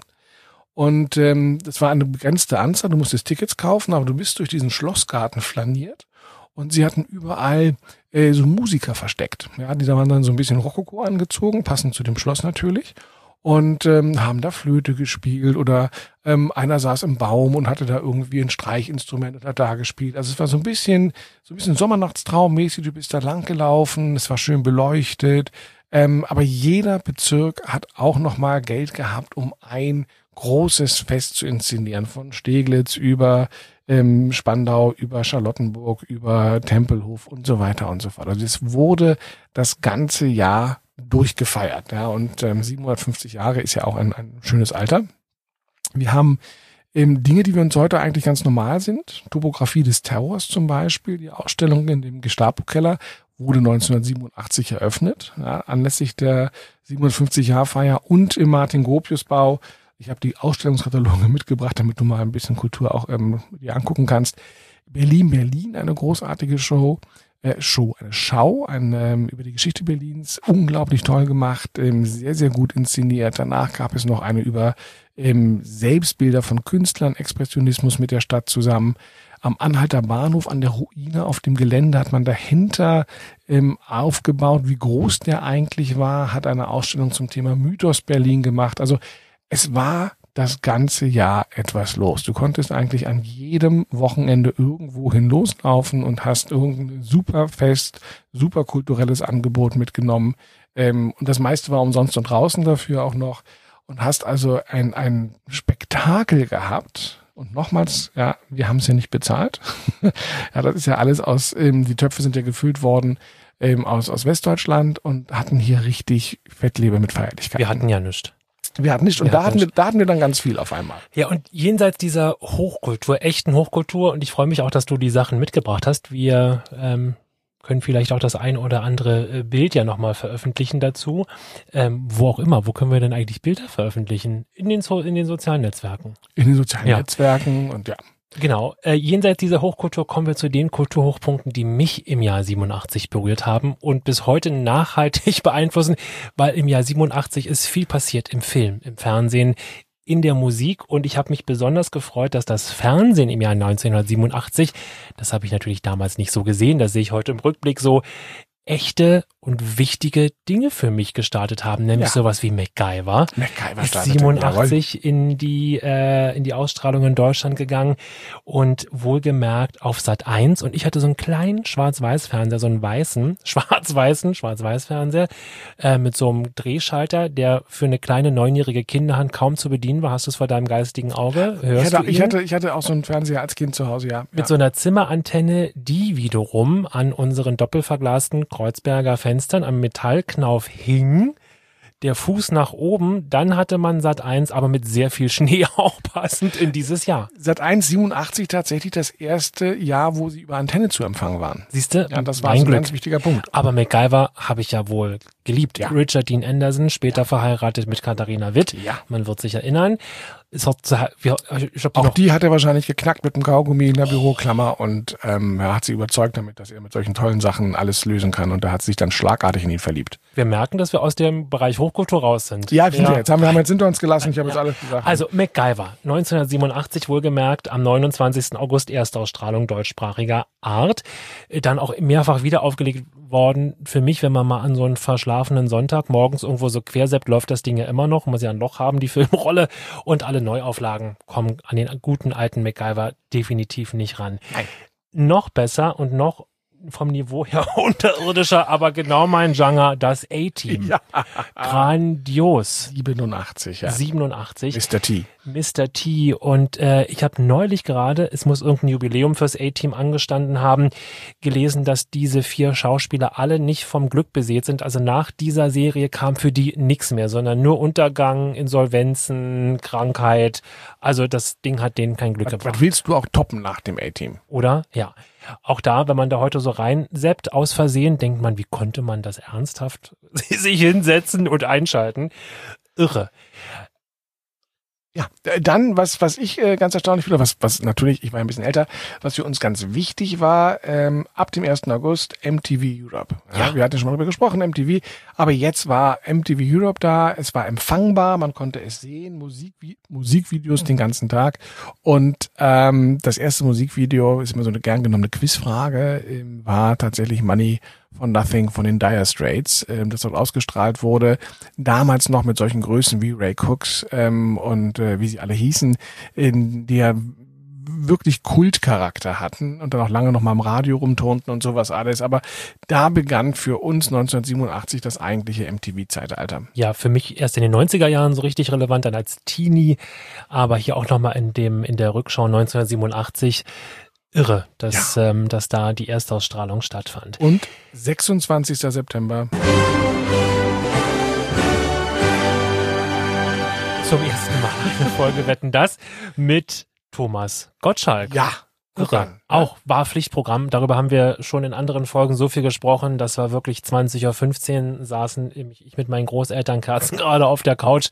und ähm, das war eine begrenzte Anzahl. Du musstest Tickets kaufen, aber du bist durch diesen Schlossgarten flaniert. Und sie hatten überall äh, so Musiker versteckt. Ja, die da waren dann so ein bisschen Rokoko angezogen, passend zu dem Schloss natürlich. und ähm, haben da Flöte gespielt oder ähm, einer saß im Baum und hatte da irgendwie ein Streichinstrument und hat da gespielt. Also es war so ein bisschen, so ein bisschen Sommernachtstraummäßig, du bist da lang gelaufen, es war schön beleuchtet, ähm, aber jeder Bezirk hat auch nochmal Geld gehabt, um ein großes Fest zu inszenieren, von Steglitz über ähm, Spandau, über Charlottenburg, über Tempelhof und so weiter und so fort. Also es wurde das ganze Jahr durchgefeiert, ja, und ähm, siebenhundertfünfzig Jahre ist ja auch ein, ein schönes Alter. Wir haben ähm, Dinge, die für uns heute eigentlich ganz normal sind. Topografie des Terrors zum Beispiel. Die Ausstellung in dem Gestapo-Keller wurde neunzehnhundertsiebenundachtzig eröffnet, ja, anlässlich der siebenhundertfünfzig-Jahr-Feier und im Martin-Gropius-Bau. Ich habe die Ausstellungskataloge mitgebracht, damit du mal ein bisschen Kultur auch ähm, dir angucken kannst. Berlin, Berlin, eine großartige Show. Äh, Show, eine Schau eine, ähm, über die Geschichte Berlins, unglaublich toll gemacht, ähm, sehr, sehr gut inszeniert. Danach gab es noch eine über ähm, Selbstbilder von Künstlern, Expressionismus mit der Stadt zusammen. Am Anhalter Bahnhof an der Ruine auf dem Gelände hat man dahinter ähm, aufgebaut, wie groß der eigentlich war, hat eine Ausstellung zum Thema Mythos Berlin gemacht. Also es war das ganze Jahr etwas los. Du konntest eigentlich an jedem Wochenende irgendwo hin loslaufen und hast irgendein super Fest, super kulturelles Angebot mitgenommen. Ähm, und das meiste war umsonst und draußen dafür auch noch. Und hast also ein, ein Spektakel gehabt. Und nochmals, ja, wir haben es ja nicht bezahlt. Ja, das ist ja alles aus, ähm, die Töpfe sind ja gefüllt worden ähm, aus, aus Westdeutschland und hatten hier richtig Fettlebe mit Feierlichkeiten. Wir hatten ja nichts. Wir hatten nicht, und Wir da hatten hatten wir, nicht. da hatten wir dann ganz viel auf einmal. Ja, und jenseits dieser Hochkultur, echten Hochkultur, und ich freue mich auch, dass du die Sachen mitgebracht hast. Wir ähm, können vielleicht auch das ein oder andere Bild ja nochmal veröffentlichen dazu. Ähm, wo auch immer, wo können wir denn eigentlich Bilder veröffentlichen? In den, so in den sozialen Netzwerken. In den sozialen Ja. Netzwerken und ja. Genau. Äh, jenseits dieser Hochkultur kommen wir zu den Kulturhochpunkten, die mich im Jahr siebenundachtzig berührt haben und bis heute nachhaltig beeinflussen, weil im Jahr siebenundachtzig ist viel passiert im Film, im Fernsehen, in der Musik, und ich habe mich besonders gefreut, dass das Fernsehen im Jahr neunzehnhundertsiebenundachtzig, das habe ich natürlich damals nicht so gesehen, das sehe ich heute im Rückblick so, echte und wichtige Dinge für mich gestartet haben, nämlich Ja. sowas wie MacGyver. MacGyver Ist startete, siebenundachtzig in die äh, in die Ausstrahlung in Deutschland gegangen und wohlgemerkt auf Sat eins, und ich hatte so einen kleinen Schwarz-Weiß-Fernseher, so einen weißen, schwarz-weißen Schwarz-Weiß-Fernseher äh, mit so einem Drehschalter, der für eine kleine neunjährige Kinderhand kaum zu bedienen war. Hast du es vor deinem geistigen Auge? Ich Hörst hatte, du ihn? ich, hatte, ich hatte auch so einen Fernseher als Kind zu Hause, ja. Mit ja. so einer Zimmerantenne, die wiederum an unseren doppelverglasten Kreuzberger Fenstern am Metallknauf hing, der Fuß nach oben, dann hatte man Sat eins, aber mit sehr viel Schnee auch passend in dieses Jahr. Sat eins siebenundachtzig tatsächlich das erste Jahr, wo sie über Antenne zu empfangen waren. Siehst du? Ja, das war Mein so ein Glück. ganz wichtiger Punkt. Aber MacGyver habe ich ja wohl geliebt. Ja. Richard Dean Anderson, später verheiratet mit Katharina Witt. Ja. Man wird sich erinnern. Es hat, wir, ich hab die Auch noch, die hat er wahrscheinlich geknackt mit dem Kaugummi in der Büroklammer und ähm, er hat sie überzeugt damit, dass er mit solchen tollen Sachen alles lösen kann, und er hat sich dann schlagartig in ihn verliebt. wir merken, dass wir aus dem Bereich Hochkultur raus sind. Ja, sind wir jetzt. Haben wir, haben wir jetzt hinter uns gelassen. Ich habe jetzt alles gesagt. Also MacGyver, neunzehnhundertsiebenundachtzig wohlgemerkt, am neunundzwanzigsten August Erstausstrahlung deutschsprachiger Art. Dann auch mehrfach wieder aufgelegt worden. Für mich, wenn man mal an so einen verschlafenen Sonntag morgens irgendwo so querseppt, läuft das Ding ja immer noch. Muss ja ein Loch haben, die Filmrolle. Und alle Neuauflagen kommen an den guten alten MacGyver definitiv nicht ran. Nein. Noch besser und noch vom Niveau her unterirdischer, aber genau mein Genre, das A-Team. Ja. Grandios. siebenundachtzig, ja. siebenundachtzig. Mister T. Mister T. Und äh, ich habe neulich gerade, es muss irgendein Jubiläum fürs A-Team angestanden haben, gelesen, dass diese vier Schauspieler alle nicht vom Glück besät sind. Also nach dieser Serie kam für die nichts mehr, sondern nur Untergang, Insolvenzen, Krankheit. Also das Ding hat denen kein Glück Was, gebracht. was willst du auch toppen nach dem A-Team? Oder? Ja. Auch da, wenn man da heute so reinseppt, aus Versehen, denkt man, wie konnte man das ernsthaft sich hinsetzen und einschalten? Irre. Ja, dann, was, was ich äh, ganz erstaunlich finde, was, was natürlich, ich war ein bisschen älter, was für uns ganz wichtig war, ähm, ab dem ersten August M T V Europe. Ja, Ja. Wir hatten ja schon mal darüber gesprochen, M T V, aber jetzt war M T V Europe da, es war empfangbar, man konnte es sehen, Musik, Musikvideos den ganzen Tag, und ähm, das erste Musikvideo, ist immer so eine gern genommene Quizfrage, ähm, war tatsächlich Money von Nothing von den Dire Straits, ähm, das dort ausgestrahlt wurde. Damals noch mit solchen Größen wie Ray Cooks ähm, und äh, wie sie alle hießen, in die ja wirklich Kultcharakter hatten und dann auch lange noch mal im Radio rumturnten und sowas alles. Aber da begann für uns neunzehnhundertsiebenundachtzig das eigentliche M T V-Zeitalter. Ja, für mich erst in den neunziger Jahren so richtig relevant, dann als Teenie, aber hier auch nochmal in dem in der Rückschau neunzehnhundertsiebenundachtzig. Irre, dass, ja. ähm, dass da die Erstausstrahlung stattfand. Und sechsundzwanzigster September. Zum ersten Mal eine Folge Wetten, das mit Thomas Gottschalk. Ja. Irre. Auch war Pflichtprogramm. Darüber haben wir schon in anderen Folgen so viel gesprochen. Das war wirklich zwanzig Uhr fünfzehn, saßen ich mit meinen Großeltern Kerzen gerade auf der Couch.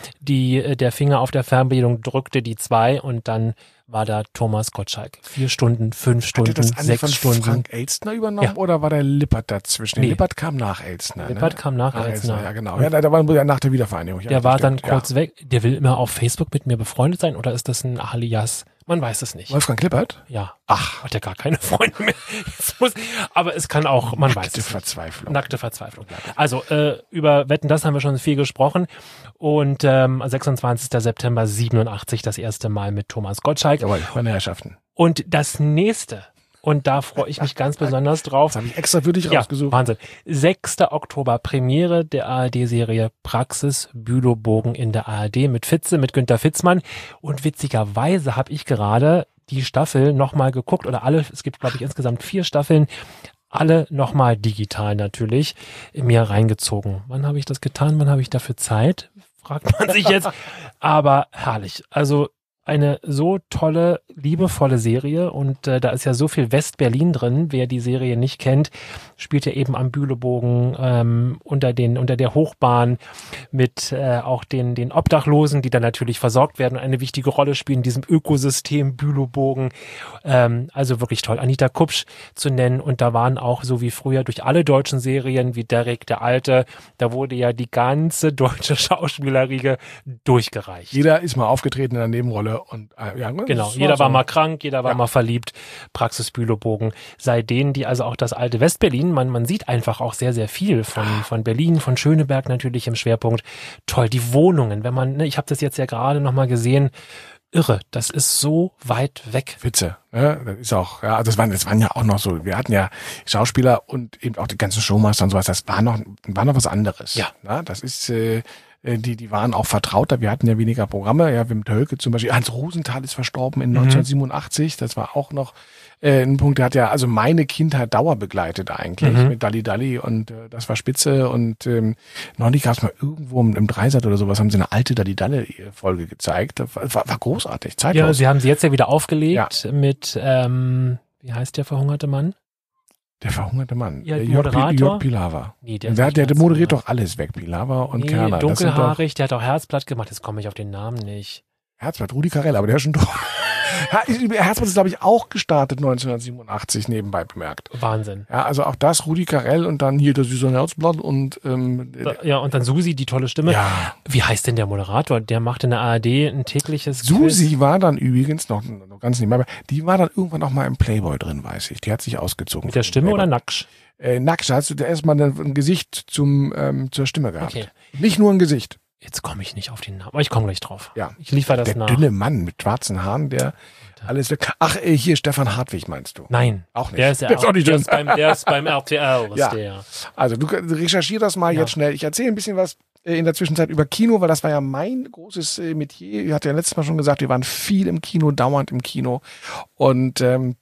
Die, der Finger auf der Fernbedienung drückte die zwei und dann war da Thomas Gottschalk. Vier Stunden, fünf Stunden, Hatte das sechs von Stunden. Frank Elstner übernommen Ja. oder war der Lippert dazwischen? Nee. Lippert kam nach Elstner. Lippert ne? kam nach, nach Elstner. Ja, genau. Ja, da war ja nach der Wiedervereinigung. Ja, Der war dann stimmt. kurz ja. weg. Der will immer auf Facebook mit mir befreundet sein oder ist das ein Alias? Man weiß es nicht. Wolfgang Lippert? Ja. Ach. Hat er gar keine Freunde mehr. Jetzt muss, aber es kann auch, man weiß Nackte es. Verzweiflung. Nackte Verzweiflung. Also äh, über Wetten, das haben wir schon viel gesprochen. Und ähm, sechsundzwanzigster September siebenundachtzig das erste Mal mit Thomas Gottschalk. Jawohl, meine Herrschaften. Und das nächste, und da freue ich mich ganz besonders drauf. Das habe ich extra für dich Ja, rausgesucht. Wahnsinn. sechster Oktober Premiere der A R D-Serie Praxis Bülowbogen in der A R D mit Fitze, mit Günter Fitzmann. Und witzigerweise habe ich gerade die Staffel nochmal geguckt, oder alle, es gibt glaube ich insgesamt vier Staffeln, alle nochmal digital natürlich, mir reingezogen. Wann habe ich das getan? Wann habe ich dafür Zeit? Fragt man sich jetzt. Aber herrlich. Also eine so tolle, liebevolle Serie und äh, da ist ja so viel West-Berlin drin. Wer die Serie nicht kennt, spielt ja eben am Bülowbogen ähm, unter den unter der Hochbahn mit äh, auch den den Obdachlosen, die dann natürlich versorgt werden und eine wichtige Rolle spielen in diesem Ökosystem Bülowbogen. Ähm, also wirklich toll. Anita Kupsch zu nennen und da waren auch so wie früher durch alle deutschen Serien wie Derek der Alte, da wurde ja die ganze deutsche Schauspielerriege durchgereicht. Jeder ist mal aufgetreten in der Nebenrolle. Und, äh, ja, Genau, so jeder war so. mal krank, jeder war Ja. mal verliebt. Praxis Bülowbogen sei denen, die also auch das alte Westberlin, man, man sieht einfach auch sehr, sehr viel von, von Berlin, von Schöneberg natürlich im Schwerpunkt. Toll, die Wohnungen, wenn man, ne, ich habe das jetzt ja gerade nochmal gesehen, irre, das ist so weit weg. Witze, ne? Das ist auch, ja, das waren, das waren ja auch noch so, wir hatten ja Schauspieler und eben auch die ganzen Showmaster und sowas, das war noch, war noch was anderes. Ja. Ne? Das ist, äh, die, die waren auch vertrauter, wir hatten ja weniger Programme, ja, Wim Tölke zum Beispiel, Hans Rosenthal ist verstorben in neunzehnhundertsiebenundachtzig, das war auch noch äh, ein Punkt, der hat ja also meine Kindheit dauerbegleitet eigentlich, Mhm. mit Dalli Dalli und äh, das war spitze und ähm, neulich gab es mal irgendwo im, im Dreisat oder sowas, haben sie eine alte Dalli Dalli Folge gezeigt, das war, war großartig, zeitlos. Ja, sie haben sie jetzt ja wieder aufgelegt mit, ähm, wie heißt der verhungerte Mann? Der verhungerte Mann. Ja, der Moderator? Jörg, Jörg Pilawa. Nee, Der, ist der, nicht der ganz moderiert genau. doch alles weg, Pilawa und Nee, Kerner. Das sind doch dunkelhaarig, der hat auch Herzblatt gemacht, jetzt komme ich auf den Namen nicht. Herzblatt, Rudi Carell, aber der ist schon tot. Herzblatt ist, glaube ich, auch gestartet neunzehnhundertsiebenundachtzig, nebenbei bemerkt. Wahnsinn. Ja, also auch das, Rudi Carell und dann hier das süße Herzblatt und ähm, Ja, und dann Susi, die tolle Stimme. ja. Wie heißt denn der Moderator? Der macht in der A R D ein tägliches Susi war dann übrigens noch, noch ganz nebenbei, die war dann irgendwann noch mal im Playboy drin, weiß ich. Die hat sich ausgezogen. Mit der Stimme oder Nacksch? Äh, nackt, hast du erstmal ein Gesicht zum, ähm, zur Stimme gehabt. Okay. Nicht nur ein Gesicht. Jetzt komme ich nicht auf den Namen, aber ich komme gleich drauf. Ja. Ich liefere das Der nach. dünne Mann mit schwarzen Haaren, der alles weg. Ach, äh, hier Stefan Hartwig meinst du? Nein. Auch nicht. Der ist ja Der ist auch, auch nicht der dünn. ist beim, der ist beim R T L, ist Ja. der. Also du recherchier das mal Ja. jetzt schnell. Ich erzähle ein bisschen was äh, in der Zwischenzeit über Kino, weil das war ja mein großes äh, Metier. Ich hatte ja letztes Mal schon gesagt, wir waren viel im Kino, dauernd im Kino. Und ähm,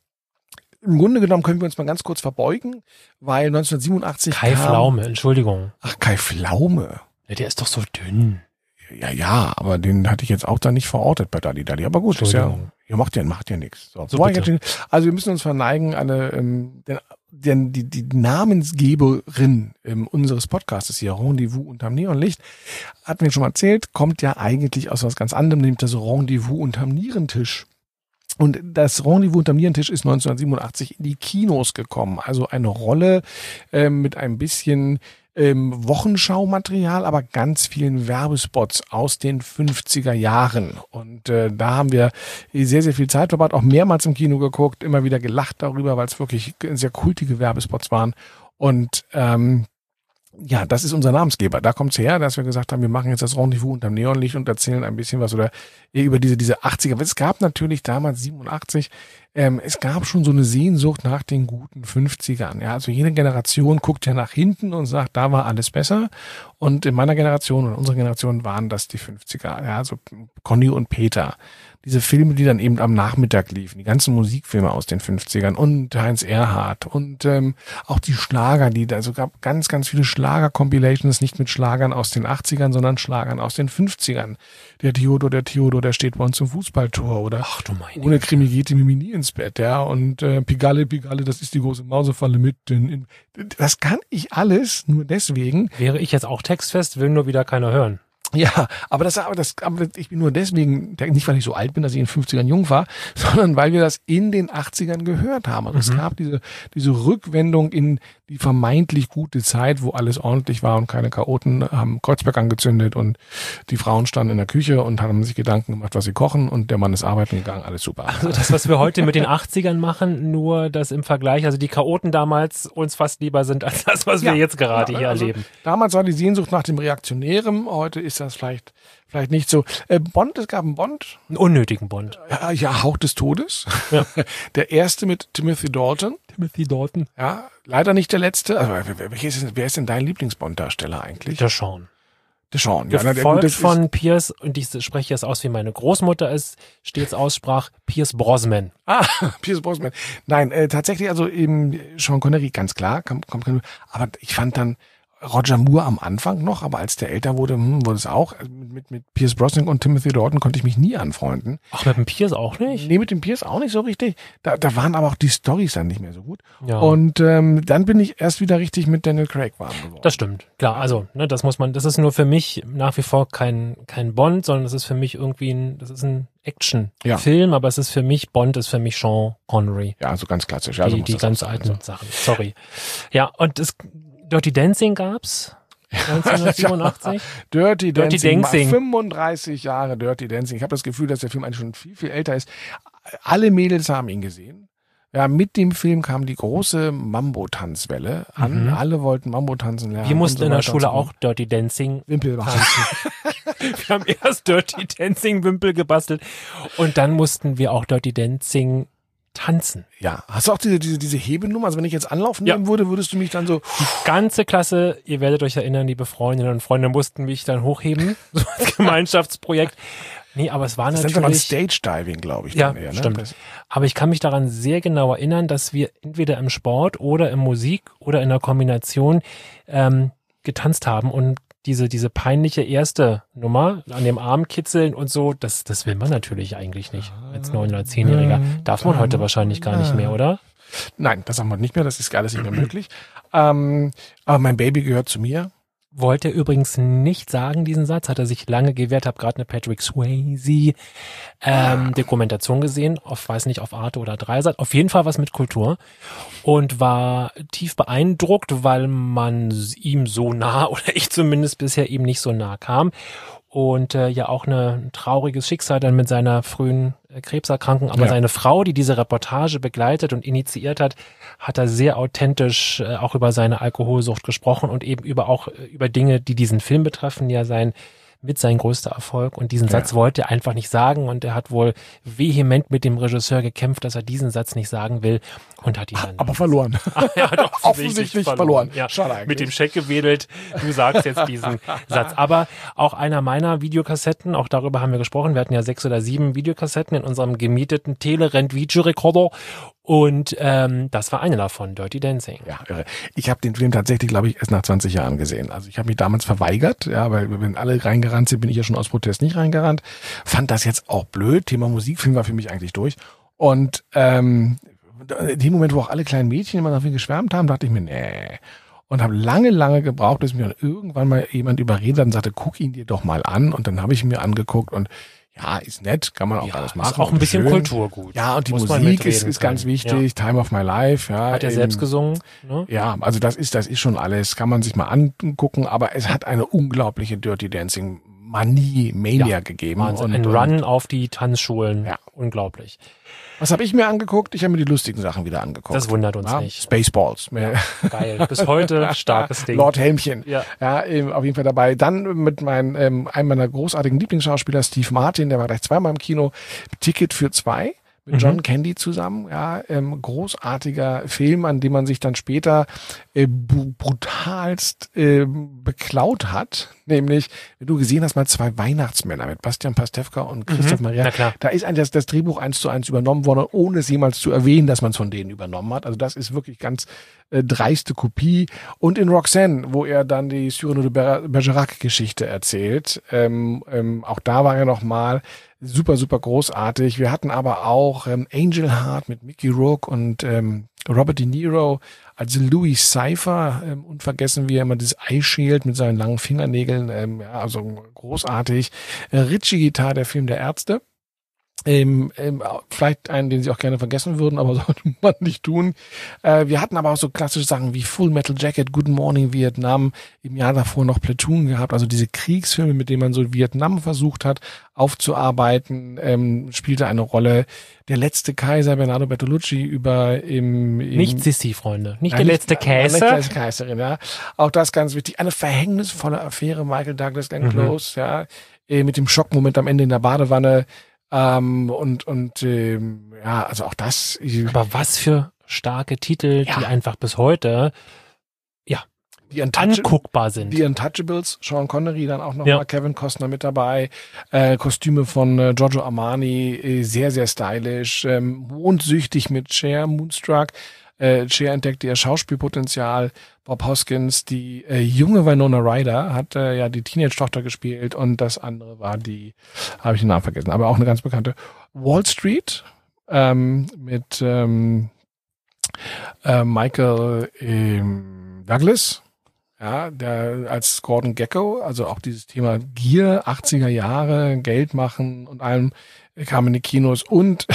im Grunde genommen können wir uns mal ganz kurz verbeugen, weil neunzehnhundertsiebenundachtzig Kai kam, Pflaume, Entschuldigung. Ach, Kai Pflaume. Ja, der ist doch so dünn. Ja, ja, aber den hatte ich jetzt auch da nicht verortet bei Dalli Dalli. Aber gut, ist ja, Entschuldigung. ihr macht ja, macht ja nichts. So, So Wo war ich bitte. jetzt hin? Also wir müssen uns verneigen, eine, ähm, den, den, die, die Namensgeberin ähm, unseres Podcastes hier, Rendezvous unterm Neonlicht, hatten wir schon mal erzählt, kommt ja eigentlich aus was ganz anderem, nämlich das Rendezvous unterm Nierentisch. Und das Rendezvous unterm Nierentisch ist neunzehnhundertsiebenundachtzig in die Kinos gekommen. Also eine Rolle ähm, mit ein bisschen ähm, Wochenschaumaterial, aber ganz vielen Werbespots aus den fünfziger Jahren. Und äh, da haben wir sehr, sehr viel Zeit verbracht, auch mehrmals im Kino geguckt, immer wieder gelacht darüber, weil es wirklich sehr kultige Werbespots waren. Und ähm, ja, das ist unser Namensgeber. Da kommt's her, dass wir gesagt haben, wir machen jetzt das Rendezvous unterm Neonlicht und erzählen ein bisschen was oder über diese diese achtziger. Es gab natürlich damals siebenundachtzig, ähm, es gab schon so eine Sehnsucht nach den guten fünfzigern. Ja, also jede Generation guckt ja nach hinten und sagt, da war alles besser. Und in meiner Generation und unserer Generation waren das die fünfziger. Ja, also Conny und Peter. Diese Filme, die dann eben am Nachmittag liefen, die ganzen Musikfilme aus den fünfzigern und Heinz Erhardt und ähm, auch die Schlager, die da, also gab ganz, ganz viele Schlager-Compilations, nicht mit Schlagern aus den achtzigern, sondern Schlagern aus den fünfzigern. Der Theodor, der Theodor, der steht bei uns zum Fußballtor oder Ach du meine ohne Krimi geht die Mimi nie ins Bett, ja, und äh, Pigalle, Pigalle, das ist die große Mausefalle mit. In, in, das kann ich alles nur deswegen. Wäre ich jetzt auch textfest, will nur wieder keiner hören. Ja, aber das, aber das, aber ich bin nur deswegen, nicht weil ich so alt bin, dass ich in den fünfzigern jung war, sondern weil wir das in den achtzigern gehört haben. Also mhm. es gab diese, diese Rückwendung in die vermeintlich gute Zeit, wo alles ordentlich war und keine Chaoten haben Kreuzberg angezündet und die Frauen standen in der Küche und haben sich Gedanken gemacht, was sie kochen und der Mann ist arbeiten gegangen, alles super. Also das, was wir heute mit den achtzigern machen, nur das im Vergleich, also die Chaoten damals uns fast lieber sind als das, was wir ja, jetzt gerade ja, hier also erleben. Damals war die Sehnsucht nach dem Reaktionären, heute ist das vielleicht vielleicht nicht so. Äh, Bond, es gab einen Bond. Einen unnötigen Bond. Ja, ja, Hauch des Todes. Ja. Der erste mit Timothy Dalton. Timothy Dalton. Ja, leider nicht der letzte. Also, wer, wer, ist, wer ist denn dein Lieblings-Bond-Darsteller eigentlich? Der Sean. Der Sean, ja. Der Gefolgt von Pierce, und ich spreche jetzt aus, wie meine Großmutter es stets aussprach, Pierce Brosnan. Ah, Pierce Brosnan. Nein, äh, tatsächlich, also eben Sean Connery, ganz klar. Kommt, kommt, aber ich fand dann Roger Moore am Anfang noch, aber als der älter wurde, hm, wurde es auch. Mit, mit Pierce Brosnan und Timothy Dalton konnte ich mich nie anfreunden. Ach, mit dem Pierce auch nicht? Nee, mit dem Pierce auch nicht so richtig. Da, da waren aber auch die Storys dann nicht mehr so gut. Ja. Und ähm, dann bin ich erst wieder richtig mit Daniel Craig warm geworden. Das stimmt. Klar, also, ne, das muss man, das ist nur für mich nach wie vor kein kein Bond, sondern das ist für mich irgendwie ein, das ist ein Action-Film, ja. aber es ist für mich, Bond ist für mich Sean Connery. Ja, also ganz klassisch. Also die die ganz alten sein, so. Sachen. Sorry. Ja, und es Dirty Dancing gab's neunzehnhundertsiebenundachtzig. Dirty, Dirty Dancing. Dancing. fünfunddreißig Jahre Dirty Dancing. Ich habe das Gefühl, dass der Film eigentlich schon viel, viel älter ist. Alle Mädels haben ihn gesehen. Ja, mit dem Film kam die große Mambo-Tanzwelle an. Mhm. Alle wollten Mambo tanzen lernen. Wir mussten so in der Schule so auch Dirty Dancing Wimpel tanzen. Wir haben erst Dirty Dancing Wimpel gebastelt und dann mussten wir auch Dirty Dancing tanzen. Ja, hast du auch diese, diese, diese Hebenummer? Also wenn ich jetzt anlaufen ja. nehmen würde, würdest du mich dann so... Die ganze Klasse, ihr werdet euch erinnern, liebe Freundinnen und Freunde, mussten mich dann hochheben, so als Gemeinschaftsprojekt. Nee, aber es war das natürlich... Das nennt man Stage-Diving, glaube ich. Ja, dann eher, ne? stimmt. Das aber ich kann mich daran sehr genau erinnern, dass wir entweder im Sport oder in Musik oder in der Kombination ähm, getanzt haben und diese diese peinliche erste Nummer an dem Arm kitzeln und so, das das will man natürlich eigentlich nicht als neun- oder zehnjähriger. Darf man heute wahrscheinlich gar nicht mehr, oder? Nein, das haben wir nicht mehr, das ist alles nicht mehr möglich. Ähm, aber mein Baby gehört zu mir. Wollte er übrigens nicht sagen, diesen Satz, hat er sich lange gewehrt, habe gerade eine Patrick Swayze ähm, Dokumentation gesehen, auf, weiß nicht, auf Arte oder Dreisat, auf jeden Fall was mit Kultur und war tief beeindruckt, weil man ihm so nah, oder ich zumindest bisher ihm nicht so nah kam und äh, ja auch eine, ein trauriges Schicksal dann mit seiner frühen äh, Krebserkrankung, aber ja. seine Frau, die diese Reportage begleitet und initiiert hat, hat er sehr authentisch äh, auch über seine Alkoholsucht gesprochen und eben über auch äh, über Dinge, die diesen Film betreffen, ja sein mit sein größter Erfolg und diesen ja. Satz wollte er einfach nicht sagen und er hat wohl vehement mit dem Regisseur gekämpft, dass er diesen Satz nicht sagen will und hat ihn dann... Aber verloren. Ach, er hat offensichtlich, offensichtlich verloren. verloren. Ja, schade eigentlich. Mit dem Scheck gewedelt, du sagst jetzt diesen Satz. Aber auch einer meiner Videokassetten, auch darüber haben wir gesprochen, wir hatten ja sechs oder sieben Videokassetten in unserem gemieteten Telerent-Videorekorder und ähm, das war eine davon, Dirty Dancing. Ja, irre. Ich habe den Film tatsächlich, glaube ich, erst nach zwanzig Jahren gesehen. Also ich habe mich damals verweigert, ja, weil wenn alle reingerannt sind, bin ich ja schon aus Protest nicht reingerannt. Fand das jetzt auch blöd. Thema Musikfilm war für mich eigentlich durch. Und ähm, in dem Moment, wo auch alle kleinen Mädchen immer dafür geschwärmt haben, dachte ich mir, nee. Und habe lange, lange gebraucht, bis mir dann irgendwann mal jemand überredet hat und sagte, guck ihn dir doch mal an. Und dann habe ich ihn mir angeguckt und ja, ist nett, kann man auch ja, alles machen. Ist auch ein bisschen schön. Kulturgut. Ja, und die Muss Musik ist, ist ganz wichtig. Ja. Time of My Life. Ja, hat er eben, selbst gesungen? Ne? Ja, also das ist, das ist schon alles. Kann man sich mal angucken. Aber es hat eine unglaubliche Dirty Dancing Manie, Mania Ja, gegeben. Wahnsinn. Und, Ein und Run auf die Tanzschulen. Ja. Unglaublich. was habe ich mir angeguckt? Ich habe mir die lustigen Sachen wieder angeguckt. Das wundert uns ja, nicht. Spaceballs. Ja. Geil. Bis heute starkes Ding. Lord Helmchen. Ja. Ja, eben, auf jeden Fall dabei. Dann mit meinem, ähm, einem meiner großartigen Lieblingsschauspieler, Steve Martin, der war gleich zweimal im Kino. Ticket für zwei. Mit John Mhm. Candy zusammen, ja, ähm, großartiger Film, an dem man sich dann später äh, bu- brutalst äh, beklaut hat, nämlich, wenn du gesehen hast, mal zwei Weihnachtsmänner mit Bastian Pastewka und Christoph Mhm. Maria, Na klar. da ist eigentlich das, das Drehbuch eins zu eins übernommen worden, ohne es jemals zu erwähnen, dass man es von denen übernommen hat. Also das ist wirklich ganz äh, dreiste Kopie. Und in Roxanne, wo er dann die Cyrano de Ber- Bergerac-Geschichte erzählt, ähm, ähm, auch da war er noch mal super, super großartig. Wir hatten aber auch ähm, Angel Heart mit Mickey Rourke und ähm, Robert De Niro als Louis Cypher. Ähm, unvergessen, wie er immer das Eye Shield mit seinen langen Fingernägeln, ähm, ja, also großartig. Äh, Richie Guitar, der Film der Ärzte. Ähm, ähm, vielleicht einen, den sie auch gerne vergessen würden, aber sollte man nicht tun. Äh, wir hatten aber auch so klassische Sachen wie Full Metal Jacket, Good Morning Vietnam, im Jahr davor noch Platoon gehabt, also diese Kriegsfilme, mit denen man so Vietnam versucht hat aufzuarbeiten, ähm, spielte eine Rolle. Der letzte Kaiser, Bernardo Bertolucci, über im, im Nicht Sissi, Freunde. Nicht Nein, der letzte nicht- nein, nicht Käse. die letzte Kaiserin, ja. Auch das ganz wichtig. Eine verhängnisvolle Affäre, Michael Douglas, Glenn Mhm. Close, ja, äh, mit dem Schockmoment am Ende in der Badewanne. Ähm, und und ähm, ja, also auch das. Ich, Aber was für starke Titel, Ja. die einfach bis heute die, Untouch anguckbar sind. die Untouchables, Sean Connery, dann auch noch Ja. mal Kevin Costner mit dabei. Äh, Kostüme von äh, Giorgio Armani, äh, sehr, sehr stylisch. Ähm, mondsüchtig mit Cher, Moonstruck. Äh, Cher entdeckte ihr Schauspielpotenzial. Bob Hoskins, die äh, junge Winona Ryder, hat äh, ja die Teenage-Tochter gespielt und das andere war die, habe ich den Namen vergessen, aber auch eine ganz bekannte Wall Street ähm, mit ähm, äh, Michael ähm, Douglas, ja, der als Gordon Gekko, also auch dieses Thema Gier, achtziger Jahre, Geld machen und allem kam in die Kinos und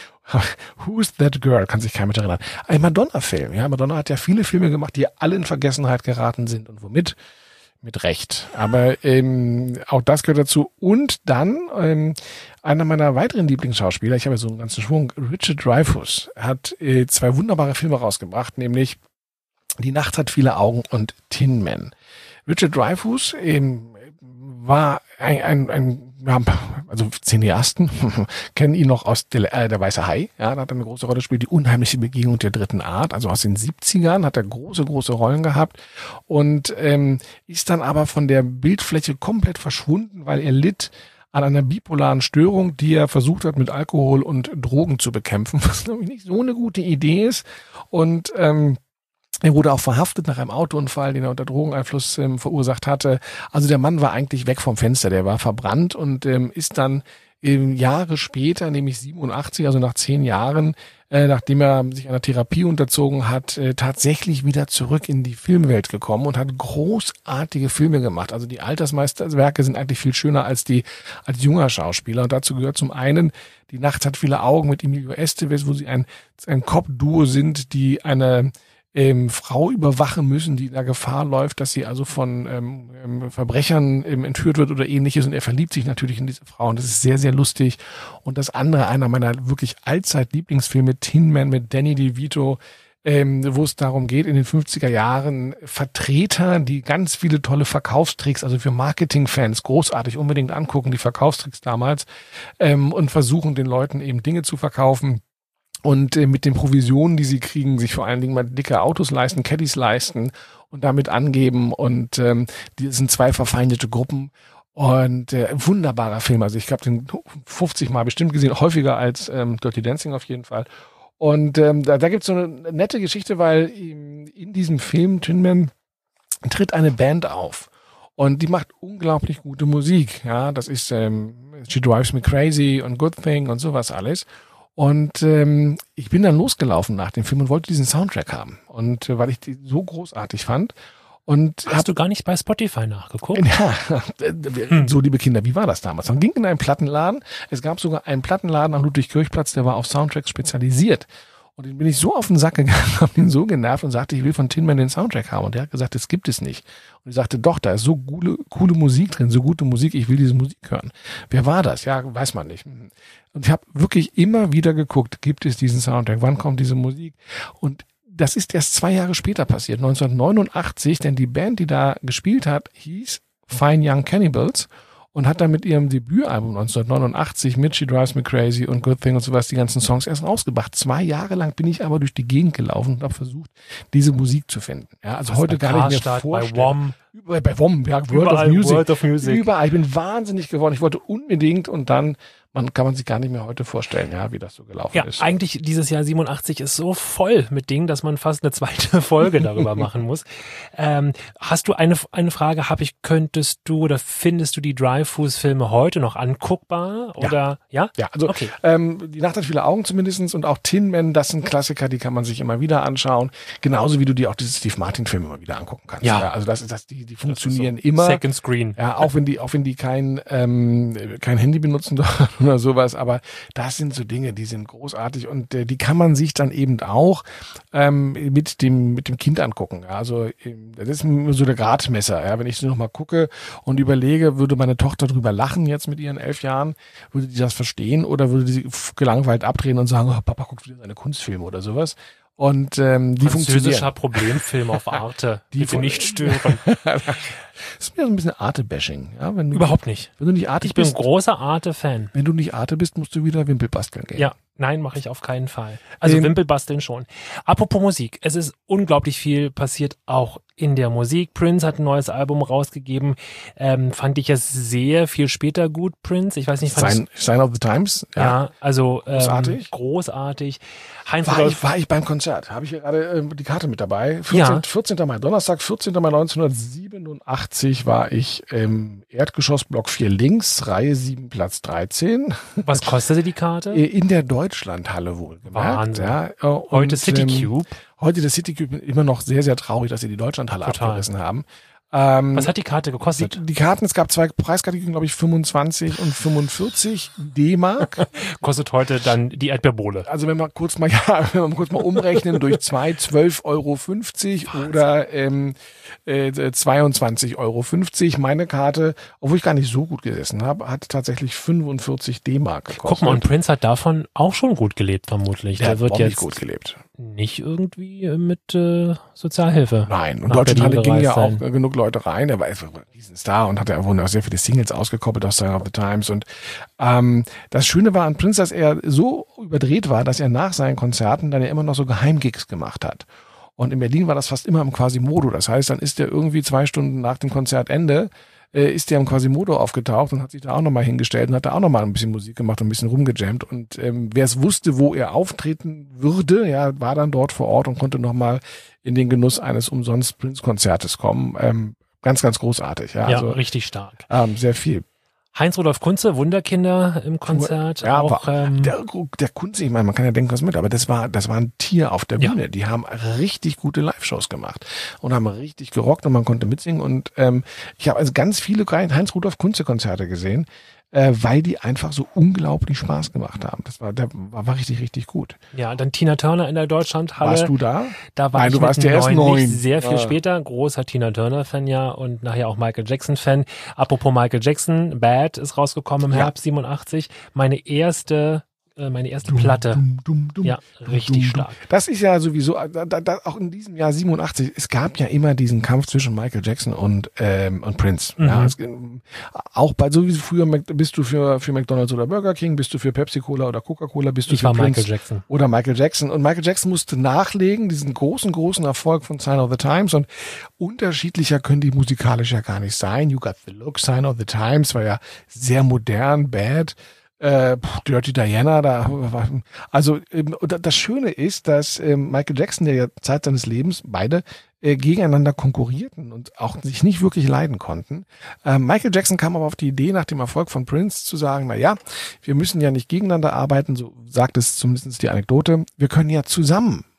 Who's That Girl? Kann sich keiner mit erinnern. Ein Madonna-Film. Ja, Madonna hat ja viele Filme gemacht, die alle in Vergessenheit geraten sind. Und womit? Mit Recht. Aber ähm, auch das gehört dazu. Und dann ähm, einer meiner weiteren Lieblingsschauspieler, ich habe ja so einen ganzen Schwung, Richard Dreyfuss, hat äh, zwei wunderbare Filme rausgebracht, nämlich Die Nacht hat viele Augen und Tin Man. Richard Dreyfuss ähm, war ein, ein, ein ja, also Cineasten kennen ihn noch aus der, äh, der Weiße Hai, ja, da hat er eine große Rolle gespielt, die unheimliche Begegnung der dritten Art, also aus den siebzigern hat er große, große Rollen gehabt und ähm, ist dann aber von der Bildfläche komplett verschwunden, weil er litt an einer bipolaren Störung, die er versucht hat, mit Alkohol und Drogen zu bekämpfen, was glaube ich nicht so eine gute Idee ist und ähm, er wurde auch verhaftet nach einem Autounfall, den er unter Drogeneinfluss ähm, verursacht hatte. Also der Mann war eigentlich weg vom Fenster, der war verbrannt und ähm, ist dann ähm, Jahre später, nämlich siebenundachtzig, also nach zehn Jahren, äh, nachdem er sich einer Therapie unterzogen hat, äh, tatsächlich wieder zurück in die Filmwelt gekommen und hat großartige Filme gemacht. Also die Altersmeisterwerke sind eigentlich viel schöner als die als junger Schauspieler. Und dazu gehört zum einen Die Nacht hat viele Augen mit Emilio Estevez, wo sie ein, ein Cop-Duo sind, die eine Ähm, Frau überwachen müssen, die in der Gefahr läuft, dass sie also von ähm, ähm, Verbrechern ähm, entführt wird oder ähnliches und er verliebt sich natürlich in diese Frau und das ist sehr, sehr lustig. Und das andere, einer meiner wirklich Allzeit-Lieblingsfilme, Tin Man mit Danny DeVito, ähm, wo es darum geht, in den fünfziger Jahren Vertreter, die ganz viele tolle Verkaufstricks, also für Marketing-Fans großartig unbedingt angucken, die Verkaufstricks damals, ähm, und versuchen den Leuten eben Dinge zu verkaufen. Und äh, mit den Provisionen, die sie kriegen, sich vor allen Dingen mal dicke Autos leisten, Caddies leisten und damit angeben. Und ähm, die sind zwei verfeindete Gruppen. Und äh, wunderbarer Film. Also ich habe den fünfzig Mal bestimmt gesehen, häufiger als ähm, Dirty Dancing auf jeden Fall. Und ähm, da, da gibt es so eine nette Geschichte, weil in, in diesem Film Tin Man tritt eine Band auf. Und die macht unglaublich gute Musik. Ja, das ist ähm, She Drives Me Crazy und Good Thing und sowas alles. Und ähm, ich bin dann losgelaufen nach dem Film und wollte diesen Soundtrack haben. Und äh, weil ich die so großartig fand. Und Hast du gar nicht bei Spotify nachgeguckt? ja, so liebe Kinder, wie war das damals? Man ging in einen Plattenladen. Es gab sogar einen Plattenladen am Ludwig-Kirch-Platz, der war auf Soundtracks spezialisiert. Und den bin ich so auf den Sack gegangen, habe ihn so genervt und sagte, ich will von Tin Man den Soundtrack haben. Und der hat gesagt, das gibt es nicht. Und ich sagte, doch, da ist so coole, coole Musik drin, so gute Musik, ich will diese Musik hören. Wer war das? Ja, weiß man nicht. Und ich habe wirklich immer wieder geguckt, gibt es diesen Soundtrack, wann kommt diese Musik? Und das ist erst zwei Jahre später passiert, neunzehnhundertneunundachtzig, denn die Band, die da gespielt hat, hieß Fine Young Cannibals. Und hat dann mit ihrem Debütalbum neunzehnhundertneunundachtzig mit She Drives Me Crazy und Good Thing und sowas die ganzen Songs erst rausgebracht. Zwei Jahre lang bin ich aber durch die Gegend gelaufen und habe versucht, diese Musik zu finden. Ja, also heute gar nicht mehr vorstellen. Bei W O M. Überall, bei W O M, ja, World Überall of Music. World of Music. Überall. Ich bin wahnsinnig geworden. Ich wollte unbedingt und dann, man kann man sich gar nicht mehr heute vorstellen, ja, wie das so gelaufen ja, ist. Eigentlich dieses Jahr siebenundachtzig ist so voll mit Dingen, dass man fast eine zweite Folge darüber machen muss. Ähm, hast du eine eine Frage, habe ich, könntest du oder findest du die Dreyfuss-Filme heute noch anguckbar? Oder ja? Ja, also okay. ähm, die Nacht hat viele Augen zumindestens und auch Tin Man, das sind Klassiker, die kann man sich immer wieder anschauen. Genauso wie du dir auch diese Steve Martin-Filme immer wieder angucken kannst. Ja. ja also das ist das, die, die funktionieren so immer. Second Screen. Ja, auch wenn die, auch wenn die kein ähm, kein Handy benutzen oder sowas, aber das sind so Dinge, die sind großartig und äh, die kann man sich dann eben auch ähm, mit dem mit dem Kind angucken. Ja, also ähm, das ist so der Gradmesser. Ja, wenn ich so noch mal gucke und überlege, würde meine Tochter drüber lachen jetzt mit ihren elf Jahren, würde die das verstehen oder würde sie gelangweilt abdrehen und sagen, oh, Papa guckt wieder seine Kunstfilme oder sowas. Und ähm, die Französischer funktionieren. Problemfilm auf Arte. Die Bitte von- nicht stören. Das ist mir so ein bisschen Arte-Bashing. Ja, wenn du, Überhaupt nicht. Wenn du nicht Arte Ich bin ein bist, großer Arte-Fan. wenn du nicht Arte bist, musst du wieder Wimpel basteln gehen. Ja, nein, mache ich auf keinen Fall. Also Ähm, Wimpelbasteln schon. Apropos Musik, es ist unglaublich viel passiert, auch in der Musik. Prince hat ein neues Album rausgegeben, ähm, fand ich es sehr viel später gut, Prince. Ich weiß nicht, fand Sign, Sign of the Times. ja, ja, also ähm, Großartig. großartig. Heinz War Rudolph, ich, war ich beim Konzert. Habe ich hier gerade ähm, die Karte mit dabei. vierzehnten Ja. vierzehnten Mai, Donnerstag, vierzehnten Mai neunzehnhundertsiebenundachtzig war ich im Erdgeschoss Block vier links, Reihe sieben, Platz dreizehn. was kostete die Karte? In der Deutschlandhalle wohlgemerkt. Wahnsinn. Ja, äh, und, Heute City ähm, Cube. Heute der City Cube, immer noch sehr, sehr traurig, dass sie die Deutschlandhalle Total. abgerissen haben. Ähm, Was hat die Karte die, gekostet? die Karten, es gab zwei Preiskategorien, glaube ich, fünfundzwanzig und fünfundvierzig D-Mark. Kostet heute dann die Erdbeerbohle. Also wenn wir kurz mal, ja, wenn wir kurz mal umrechnen durch zwei, zwölf Euro fünfzig oder ähm, äh, zweiundzwanzig Euro fünfzig. Meine Karte, obwohl ich gar nicht so gut gesessen habe, hat tatsächlich fünfundvierzig D-Mark gekostet. Guck mal, und Prince hat davon auch schon gut gelebt, vermutlich. der Der hat wird überhaupt jetzt nicht gut gelebt. nicht irgendwie äh, mit äh, Sozialhilfe. Nein, und nach Deutschlandhalle Berlin gingen ja auch gereist sein. äh, genug Leute rein. Er war ein Riesenstar und hat ja wohl auch sehr viele Singles ausgekoppelt aus Sign of the Times. Und ähm, das Schöne war an Prince, dass er so überdreht war, dass er nach seinen Konzerten dann ja immer noch so Geheimgigs gemacht hat. Und in Berlin war das fast immer im Quasimodo. Das heißt, dann ist er irgendwie zwei Stunden nach dem Konzertende äh, ist der im Quasimodo aufgetaucht und hat sich da auch nochmal hingestellt und hat da auch nochmal ein bisschen Musik gemacht und ein bisschen rumgejammt. Und ähm, wer es wusste, wo er auftreten würde, ja, war dann dort vor Ort und konnte nochmal in den Genuss eines umsonst Prince-Konzertes kommen. Ähm, ganz, ganz großartig. Ja, Ja, also richtig stark. ähm, sehr viel. Heinz-Rudolf Kunze, Wunderkinder im Konzert. Ja, auch, war, ähm, der, der Kunze, ich meine, man kann ja denken, was mit, aber das war, das war ein Tier auf der Ja. Bühne. Die haben richtig gute Live-Shows gemacht und haben richtig gerockt und man konnte mitsingen. Und ähm, ich habe also ganz viele Heinz-Rudolf Kunze-Konzerte gesehen, äh, weil die einfach so unglaublich Spaß gemacht haben. Das war, der war, war richtig, richtig gut. ja, dann Tina Turner in der Deutschlandhalle. Warst du da? Da war Nein, ich du mit warst ja erst neun, neun. nicht sehr viel Ah. später. Großer Tina Turner-Fan ja und nachher auch Michael Jackson-Fan. Apropos Michael Jackson, Bad ist rausgekommen im Ja. Herbst siebenundachtzig. Meine erste, äh, meine erste Platte. Dumm, dumm, dumm, Ja, dumm, richtig dumm, stark. dumm. Das ist ja sowieso, da, da, da, auch in diesem Jahr siebenundachtzig, es gab ja immer diesen Kampf zwischen Michael Jackson und, ähm, und Prince. Mhm. Ja, es, auch bei, so wie früher, Mac- bist du für, für McDonald's oder Burger King, bist du für Pepsi-Cola oder Coca-Cola, bist du Ich für war Prince Michael Jackson. oder Michael Jackson. Und Michael Jackson musste nachlegen, diesen großen, großen Erfolg von Sign of the Times. Und unterschiedlicher können die musikalisch ja gar nicht sein. You Got the Look, Sign of the Times war ja sehr modern, Bad. Äh, pff, Dirty Diana, da war, also ähm, und das Schöne ist, dass ähm, Michael Jackson, der ja Zeit seines Lebens beide äh, gegeneinander konkurrierten und auch sich nicht wirklich leiden konnten. Ähm, Michael Jackson kam aber auf die Idee, nach dem Erfolg von Prince zu sagen, na ja, wir müssen ja nicht gegeneinander arbeiten, so sagt es zumindest die Anekdote, wir können ja zusammen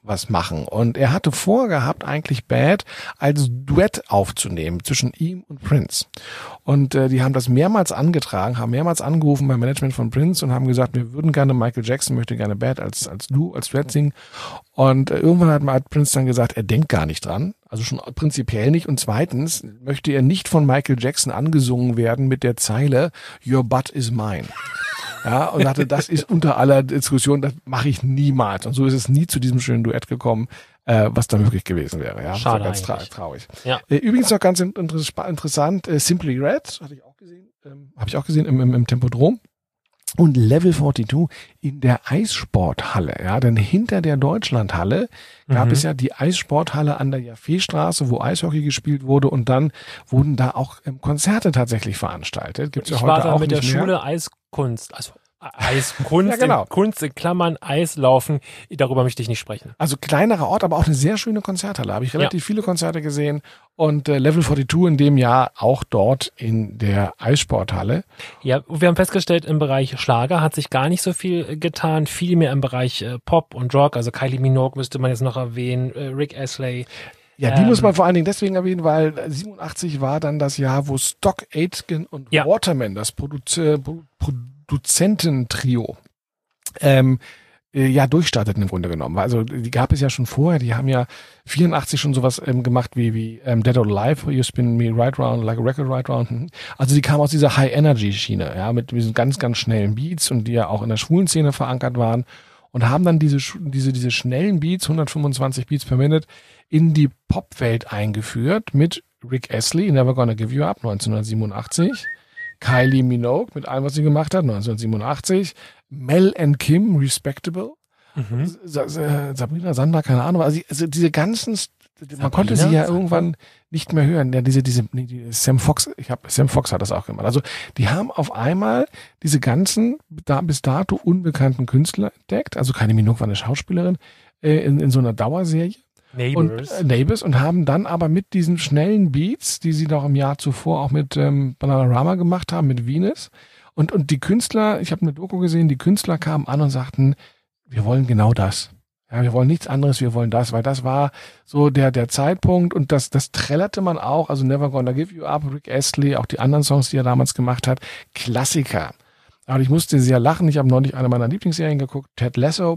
was machen. Und er hatte vorgehabt, eigentlich Bad als Duett aufzunehmen zwischen ihm und Prince. Und äh, die haben das mehrmals angetragen, haben mehrmals angerufen beim Management von Prince und haben gesagt, wir würden gerne, Michael Jackson möchte gerne Bad als als Du, als Duett singen. Und äh, irgendwann hat, hat Prince dann gesagt, er denkt gar nicht dran. Also schon prinzipiell nicht. Und zweitens möchte er nicht von Michael Jackson angesungen werden mit der Zeile Your butt is mine. Ja, und sagte, das ist unter aller Diskussion, das mache ich niemals. Und so ist es nie zu diesem schönen Duett gekommen, äh, was da möglich gewesen wäre. Ja, schade, ganz tra- traurig. Ja. Äh, übrigens noch ganz in- inter- interessant, äh, Simply Red, hatte ich auch gesehen, ähm, habe ich auch gesehen im, im, im Tempodrom. Und Level zweiundvierzig in der Eissporthalle, ja, denn hinter der Deutschlandhalle gab Mhm. es ja die Eissporthalle an der Jaffeestraße, wo Eishockey gespielt wurde, und dann wurden da auch ähm, Konzerte tatsächlich veranstaltet. Gibt's ja Ich heute war da auch mit der nicht mehr. Schule Eiskunst, also Eiskunst, Ja, genau. in, Kunst in Klammern, Eislaufen, darüber möchte ich nicht sprechen. Also kleinerer Ort, aber auch eine sehr schöne Konzerthalle. Habe ich relativ viele Konzerte gesehen, und äh, Level zweiundvierzig in dem Jahr auch dort in der Eissporthalle. Ja, wir haben festgestellt, im Bereich Schlager hat sich gar nicht so viel getan, viel mehr im Bereich äh, Pop und Rock, also Kylie Minogue müsste man jetzt noch erwähnen, äh, Rick Astley. Ja, die Ähm, muss man vor allen Dingen deswegen erwähnen, weil siebenundachtzig war dann das Jahr, wo Stock Aitken und Ja. Waterman, das Produz äh, Pro- Produzententrio, ähm, äh, ja, durchstarteten im Grunde genommen. Also die gab es ja schon vorher, die haben ja vierundachtzig schon sowas ähm, gemacht wie wie ähm, Dead or Alive, You Spin Me Right Round Like a Record Right Round. Also die kamen aus dieser High-Energy-Schiene, ja, mit diesen ganz, ganz schnellen Beats, und die ja auch in der schwulen Szene verankert waren, und haben dann diese sch- diese diese schnellen Beats, hundertfünfundzwanzig Beats per Minute, in die Popwelt eingeführt mit Rick Astley, Never Gonna Give You Up, neunzehnhundertsiebenundachtzig, Kylie Minogue mit allem, was sie gemacht hat, neunzehnhundertsiebenundachtzig, Mel and Kim, Respectable, Mhm. Sa- Sa- Sabrina Sander, keine Ahnung, also, die- also diese ganzen, St- man konnte sie ja Sander? irgendwann nicht mehr hören. Ja, diese, diese, nee, die Sam Fox, ich habe Sam Fox hat das auch gemacht. Also die haben auf einmal diese ganzen da, bis dato unbekannten Künstler entdeckt. Also Kylie Minogue war eine Schauspielerin äh, in, in so einer Dauerserie. Neighbors. Und äh, Neighbors, und haben dann aber mit diesen schnellen Beats, die sie doch im Jahr zuvor auch mit ähm, Bananarama gemacht haben, mit Venus, und und die Künstler, ich habe eine Doku gesehen, die Künstler kamen an und sagten, wir wollen genau das. Ja, wir wollen nichts anderes, wir wollen das, weil das war so der der Zeitpunkt, und das das trällerte man auch, also Never Gonna Give You Up, Rick Astley, auch die anderen Songs, die er damals gemacht hat, Klassiker. Aber ich musste sehr lachen, ich habe neulich eine meiner Lieblingsserien geguckt, Ted Lasso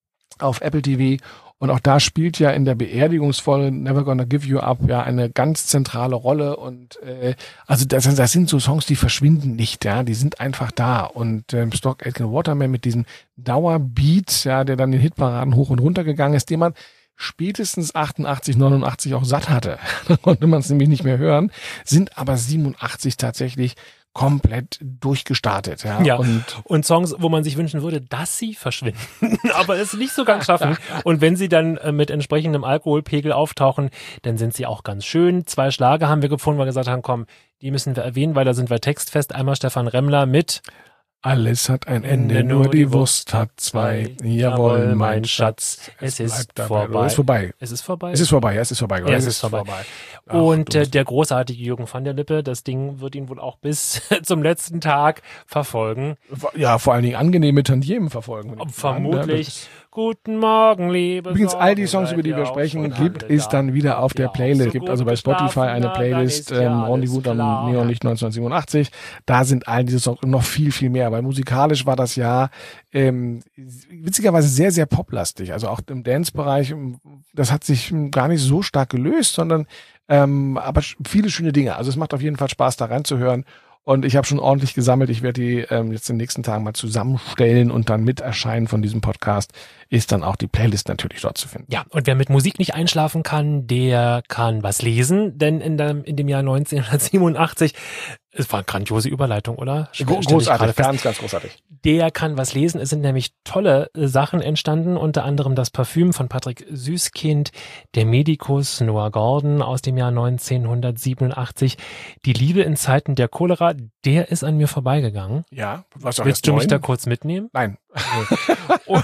auf Apple T V, und auch da spielt ja in der Beerdigungsfolge Never Gonna Give You Up ja eine ganz zentrale Rolle, und äh, also das, das sind so Songs, die verschwinden nicht, ja, die sind einfach da, und ähm, Stock Aitken Waterman mit diesem Dauerbeat, ja, der dann in Hitparaden hoch und runter gegangen ist, den man spätestens achtundachtzig, neunundachtzig auch satt hatte, da konnte man es nämlich nicht mehr hören, sind aber siebenundachtzig tatsächlich komplett durchgestartet, ja, Ja, und und Songs, wo man sich wünschen würde, dass sie verschwinden, aber es nicht so ganz schaffen. Und wenn sie dann äh, mit entsprechendem Alkoholpegel auftauchen, dann sind sie auch ganz schön. Zwei Schlager haben wir gefunden, weil wir gesagt haben, komm, die müssen wir erwähnen, weil da sind wir textfest. Einmal Stefan Remmler mit alles hat ein Ende, nur die Wurst hat zwei. Jawohl, mein Schatz, es ist bleibt dabei. vorbei. Es ist vorbei. Es ist vorbei. Es ist vorbei, ja, es ist vorbei. Ja, es ist vorbei. Ach, Und du äh, bist- der großartige Jürgen van der Lippe, das Ding wird ihn wohl auch bis zum letzten Tag verfolgen. ja, vor allen Dingen angenehme Tantiemen verfolgen. wenn ich Vermutlich. das- Guten Morgen, liebe Übrigens, all die Sorgen, Songs, über die seid wir ihr sprechen, auch gibt schon es alle dann da? wieder auf der Habt ihr auch Playlist. so Gibt gut also bei Spotify geschlafen? eine Na, Playlist, dann ist ja ähm, alles Rendezvous am klar. Neonlicht neunzehnhundertsiebenundachtzig. Da sind all diese Songs und noch viel, viel mehr. Weil musikalisch war das Jahr ähm, witzigerweise sehr, sehr poplastig. Also auch im Dance-Bereich, das hat sich gar nicht so stark gelöst, sondern ähm, aber viele schöne Dinge. Also es macht auf jeden Fall Spaß, da reinzuhören. Und ich habe schon ordentlich gesammelt. Ich werde die ähm, jetzt in den nächsten Tagen mal zusammenstellen, und dann mit Erscheinen von diesem Podcast ist dann auch die Playlist natürlich dort zu finden. Ja, und wer mit Musik nicht einschlafen kann, der kann was lesen, denn in dem, in dem Jahr neunzehnhundertsiebenundachtzig, es war eine grandiose Überleitung, oder? Stell- stell ich gerade Großartig, fest. ganz, ganz großartig. Der kann was lesen. Es sind nämlich tolle äh, Sachen entstanden, unter anderem das Parfüm von Patrick Süßkind, der Medikus Noah Gordon aus dem Jahr neunzehnhundertsiebenundachtzig, Die Liebe in Zeiten der Cholera, der ist an mir vorbeigegangen. Ja, was auch Willst erst du mich neun? da kurz mitnehmen? Nein. Oh.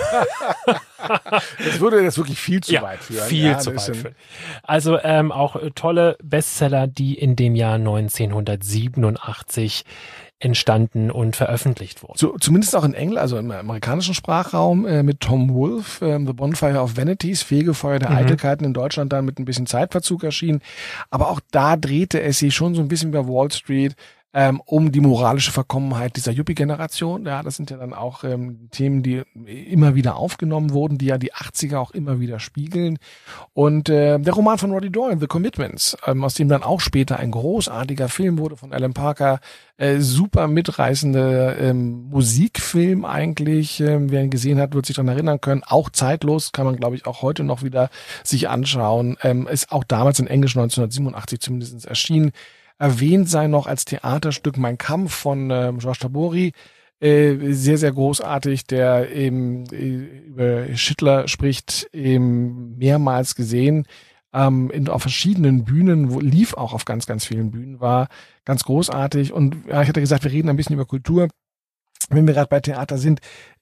Das würde das wirklich viel zu Ja, weit führen. viel ja, zu das weit ist ein- führen. Also ähm, auch äh, tolle Bestseller, die in dem Jahr neunzehnhundertsiebenundachtzig entstanden und veröffentlicht wurden. So, zumindest auch in Englisch, also im amerikanischen Sprachraum äh, mit Tom Wolfe, äh, The Bonfire of Vanities, Fegefeuer der mhm. Eitelkeiten, in Deutschland dann mit ein bisschen Zeitverzug erschienen. Aber auch da drehte es sich schon so ein bisschen über Wall Street ähm, um die moralische Verkommenheit dieser Yuppie-Generation. Ja, das sind ja dann auch ähm, Themen, die immer wieder aufgenommen wurden, die ja die achtziger auch immer wieder spiegeln. Und äh, der Roman von Roddy Doyle, The Commitments, ähm, aus dem dann auch später ein großartiger Film wurde von Alan Parker, äh, super mitreißende ähm, Musikfilm eigentlich. Ähm, wer ihn gesehen hat, wird sich daran erinnern können. Auch zeitlos, kann man glaube ich auch heute noch wieder sich anschauen. Ähm, ist auch damals in Englisch neunzehnhundertsiebenundachtzig zumindest erschienen. Erwähnt sei noch als Theaterstück Mein Kampf von äh, Georges Tabori, äh, sehr, sehr großartig, der eben äh, über Schindler spricht, eben mehrmals gesehen, ähm, in, auf verschiedenen Bühnen, wo, lief auch auf ganz, ganz vielen Bühnen, war ganz großartig. Und ja, ich hatte gesagt, wir reden ein bisschen über Kultur. Wenn wir gerade bei Theater sind,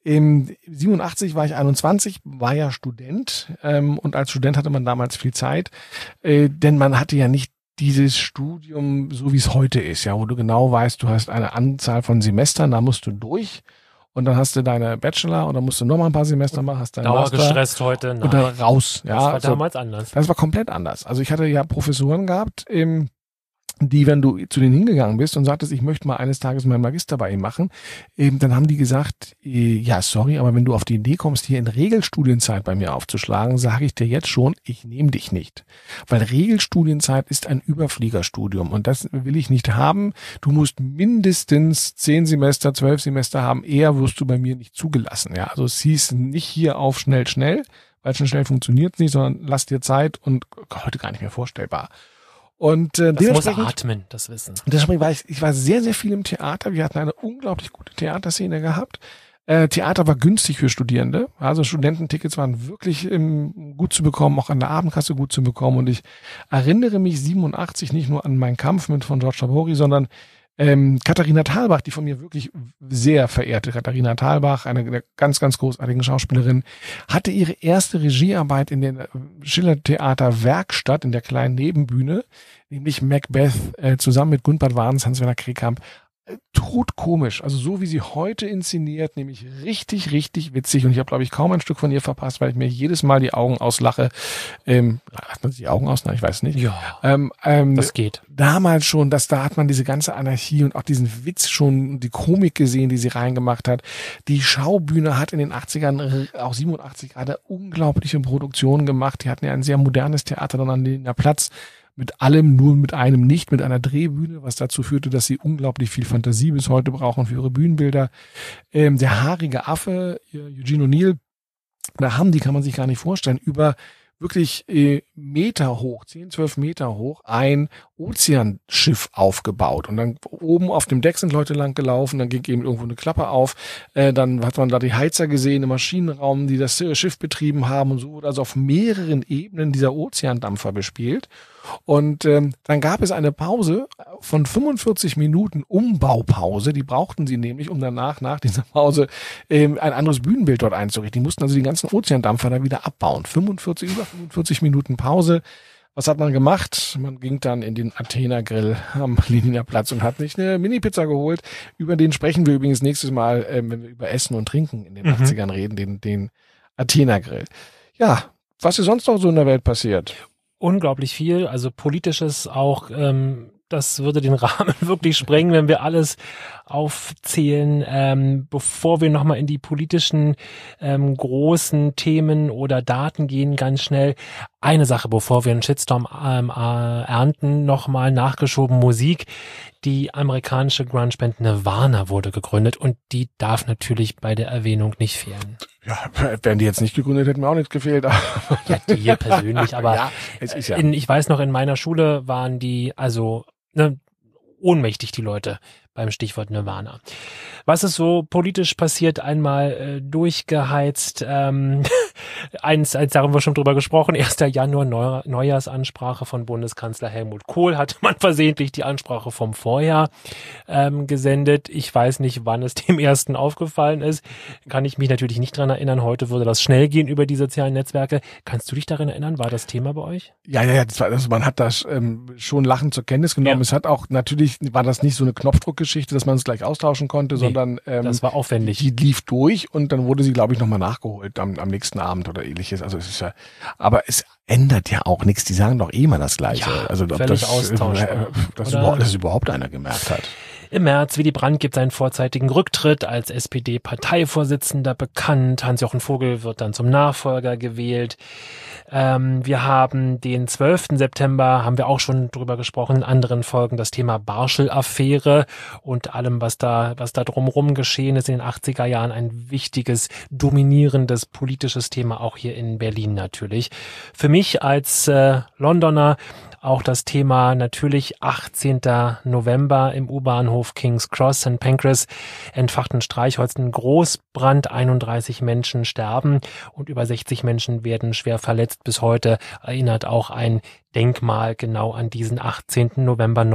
im siebenundachtzig war ich einundzwanzig, war ja Student, ähm, und als Student hatte man damals viel Zeit, äh, denn man hatte ja nicht dieses Studium, so wie es heute ist, ja, wo du genau weißt, du hast eine Anzahl von Semestern, da musst du durch und dann hast du deine Bachelor und dann musst du nochmal ein paar Semester machen, hast deinen Master. Dauergestresst heute, nein. Und dann raus. Ja, das war also, damals anders. Das war komplett anders. Also ich hatte ja Professoren gehabt, im die, wenn du zu denen hingegangen bist und sagtest, ich möchte mal eines Tages meinen Magister bei ihm machen, eben, dann haben die gesagt, äh, ja, sorry, aber wenn du auf die Idee kommst, hier in Regelstudienzeit bei mir aufzuschlagen, sage ich dir jetzt schon, ich nehme dich nicht. Weil Regelstudienzeit ist ein Überfliegerstudium und das will ich nicht haben. Du musst mindestens zehn Semester, zwölf Semester haben, eher wirst du bei mir nicht zugelassen. Ja, also es hieß nicht hier auf schnell, schnell, weil schon schnell funktioniert es nicht, sondern lass dir Zeit und heute gar nicht mehr vorstellbar. Und äh, das muss atmen, das Wissen. Deswegen war ich, ich war sehr, sehr viel im Theater. Wir hatten eine unglaublich gute Theaterszene gehabt. Äh, Theater war günstig für Studierende. Also Studententickets waren wirklich ähm, gut zu bekommen, auch an der Abendkasse gut zu bekommen. Und ich erinnere mich siebenundachtzig nicht nur an meinen Kampf mit von Georges Tabori, sondern ähm, Katharina Thalbach, die von mir wirklich sehr verehrte Katharina Thalbach, eine der ganz, ganz großartigen Schauspielerin, hatte ihre erste Regiearbeit in der Schiller-Theater Werkstatt in der kleinen Nebenbühne, nämlich Macbeth, äh, zusammen mit Gunbert Warns, Hans-Werner Krekamp. Todkomisch, also so wie sie heute inszeniert, nämlich richtig, richtig witzig. Und ich habe, glaube ich, kaum ein Stück von ihr verpasst, weil ich mir jedes Mal die Augen auslache. Ähm, hat man sich die Augen aus? Nein, ich weiß nicht. Ja, ähm, ähm, das geht. Damals schon, dass da hat man diese ganze Anarchie und auch diesen Witz schon, die Komik gesehen, die sie reingemacht hat. Die Schaubühne hat in den achtzigern, auch siebenundachtzig, gerade unglaubliche Produktionen gemacht. Die hatten ja ein sehr modernes Theater dann an den Platz. Mit allem, nur mit einem nicht, mit einer Drehbühne, was dazu führte, dass sie unglaublich viel Fantasie bis heute brauchen für ihre Bühnenbilder. Ähm, der haarige Affe, Eugene O'Neill, da haben die, kann man sich gar nicht vorstellen, über wirklich äh, Meter hoch, zehn, zwölf Meter hoch, ein Ozeanschiff aufgebaut. Und dann oben auf dem Deck sind Leute lang gelaufen, dann ging eben irgendwo eine Klappe auf, äh, dann hat man da die Heizer gesehen im Maschinenraum, die das Schiff betrieben haben und so wurde also auf mehreren Ebenen dieser Ozeandampfer bespielt. Und ähm, dann gab es eine Pause von fünfundvierzig Minuten Umbaupause, die brauchten sie nämlich, um danach nach dieser Pause ähm, ein anderes Bühnenbild dort einzurichten. Die mussten also die ganzen Ozeandampfer da wieder abbauen. fünfundvierzig, über fünfundvierzig Minuten Pause. Was hat man gemacht? Man ging dann in den Athena Grill am Lehniner Platz und hat sich eine Mini-Pizza geholt. Über den sprechen wir übrigens nächstes Mal, ähm, wenn wir über Essen und Trinken in den mhm. achtzigern reden, den, den Athena Grill. Ja, was ist sonst noch so in der Welt passiert? Unglaublich viel, also politisches auch, ähm, das würde den Rahmen wirklich sprengen, wenn wir alles aufzählen. Ähm, bevor wir nochmal in die politischen ähm, großen Themen oder Daten gehen, ganz schnell eine Sache, bevor wir einen Shitstorm ähm, äh, ernten, nochmal nachgeschoben: Musik. Die amerikanische Grunge-Band Nirvana wurde gegründet und die darf natürlich bei der Erwähnung nicht fehlen. Ja, wären die jetzt nicht gegründet, hätten mir auch nichts gefehlt. Ja, dir persönlich, aber ja, es ist ja. In, ich weiß noch, in meiner Schule waren die, also ne, ohnmächtig, die Leute, beim Stichwort Nirvana. Was ist so politisch passiert? Einmal äh, durchgeheizt. Ähm, eins, eins, da haben wir schon drüber gesprochen. erster Januar, Neu- Neujahrsansprache von Bundeskanzler Helmut Kohl. Hatte man versehentlich die Ansprache vom Vorjahr ähm, gesendet. Ich weiß nicht, wann es dem Ersten aufgefallen ist. Kann ich mich natürlich nicht dran erinnern. Heute würde das schnell gehen über die sozialen Netzwerke. Kannst du dich daran erinnern? War das Thema bei euch? Ja, ja, ja. Das war, also man hat das ähm, schon lachend zur Kenntnis genommen. Ja. Es hat auch, natürlich war das nicht so eine Knopfdruck Briefgeschichte, dass man es gleich austauschen konnte, nee, sondern ähm, das war aufwendig. Die lief durch und dann wurde sie, glaube ich, nochmal nachgeholt am, am nächsten Abend oder ähnliches. Also es ist ja, aber es ändert ja auch nichts. Die sagen doch eh immer das Gleiche. Ja, also ob völlig das, austauschbar. Äh, dass, überhaupt, dass überhaupt einer gemerkt hat. Im März, Willy Brandt gibt seinen vorzeitigen Rücktritt als S P D-Parteivorsitzender bekannt. Hans-Jochen Vogel wird dann zum Nachfolger gewählt. Ähm, wir haben den zwölften September, haben wir auch schon drüber gesprochen, in anderen Folgen das Thema Barschel-Affäre und allem, was da, was da drumherum geschehen ist in den achtziger Jahren. Ein wichtiges, dominierendes politisches Thema, auch hier in Berlin natürlich. Für mich als äh, Londoner auch das Thema natürlich achtzehnten November im U-Bahnhof King's Cross, Sankt Pancras, entfachten Streichholz, ein Großbrand, einunddreißig Menschen sterben und über sechzig Menschen werden schwer verletzt. Bis heute erinnert auch ein Denkmal genau an diesen achtzehnten November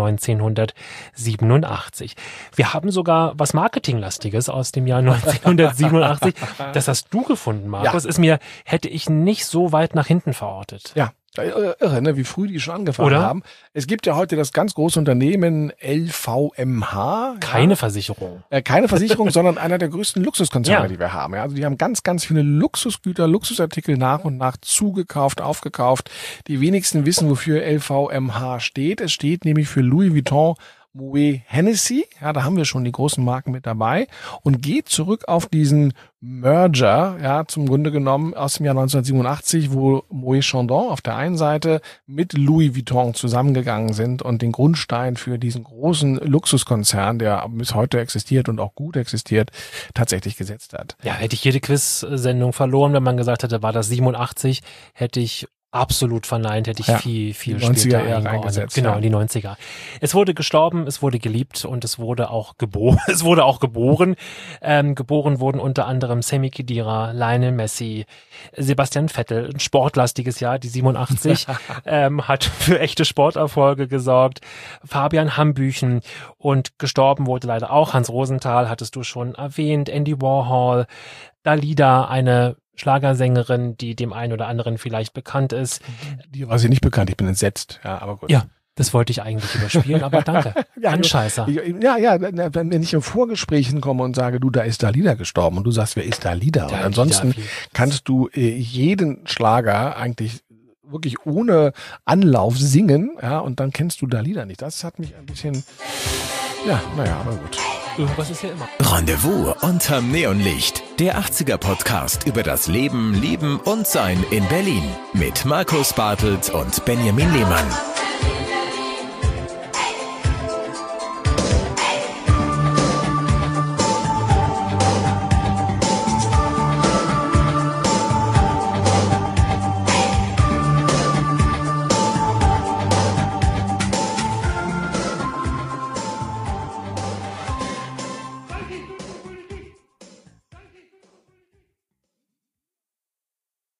neunzehnhundertsiebenundachtzig. Wir haben sogar was Marketinglastiges aus dem Jahr neunzehnhundertsiebenundachtzig. Das hast du gefunden, Markus. Ja. Ist mir, hätte ich nicht so weit nach hinten verortet. Ja. Irre, ne? Wie früh die schon angefangen Oder? haben. Es gibt ja heute das ganz große Unternehmen L V M H. Keine ja. Versicherung. Äh, keine Versicherung, sondern einer der größten Luxuskonzerne, Ja. die wir haben. Ja, also die haben ganz, ganz viele Luxusgüter, Luxusartikel nach und nach zugekauft, aufgekauft. Die wenigsten wissen, wofür L V M H steht. Es steht nämlich für Louis Vuitton, Moet Hennessy, ja, da haben wir schon die großen Marken mit dabei und geht zurück auf diesen Merger, ja, zum Grunde genommen aus dem Jahr neunzehnhundertsiebenundachtzig, wo Moet Chandon auf der einen Seite mit Louis Vuitton zusammengegangen sind und den Grundstein für diesen großen Luxuskonzern, der bis heute existiert und auch gut existiert, tatsächlich gesetzt hat. Ja, hätte ich jede Quiz-Sendung verloren, wenn man gesagt hätte, war das siebenundachtzig, hätte ich absolut verneint, hätte ich ja, viel, viel die neunziger später Jahre eingesetzt. Genau, ja. in die neunziger. Es wurde gestorben, es wurde geliebt und es wurde auch geboren. Es wurde auch geboren. Ähm, geboren wurden unter anderem Sammy Khedira, Lionel Messi, Sebastian Vettel. Ein sportlastiges Jahr, die siebenundachtzig, ähm, hat für echte Sporterfolge gesorgt. Fabian Hambüchen und gestorben wurde leider auch Hans Rosenthal, hattest du schon erwähnt, Andy Warhol, Dalida, eine Schlagersängerin, die dem einen oder anderen vielleicht bekannt ist. Die war sie nicht bekannt, ich bin entsetzt. Ja, aber gut. Ja, das wollte ich eigentlich überspielen, aber danke. ja, Anscheißer. Ja, ja, wenn ich im Vorgespräch hinkomme und sage, du, da ist Dalida gestorben und du sagst, wer ist Dalida? Und ansonsten kannst du äh, jeden Schlager eigentlich wirklich ohne Anlauf singen, ja, und dann kennst du Dalida nicht. Das hat mich ein bisschen, ja, naja, aber gut. Irgendwas ist ja immer. Rendezvous unterm Neonlicht. Der achtziger Podcast über das Leben, Lieben und Sein in Berlin. Mit Markus Bartelt und Benjamin Lehmann.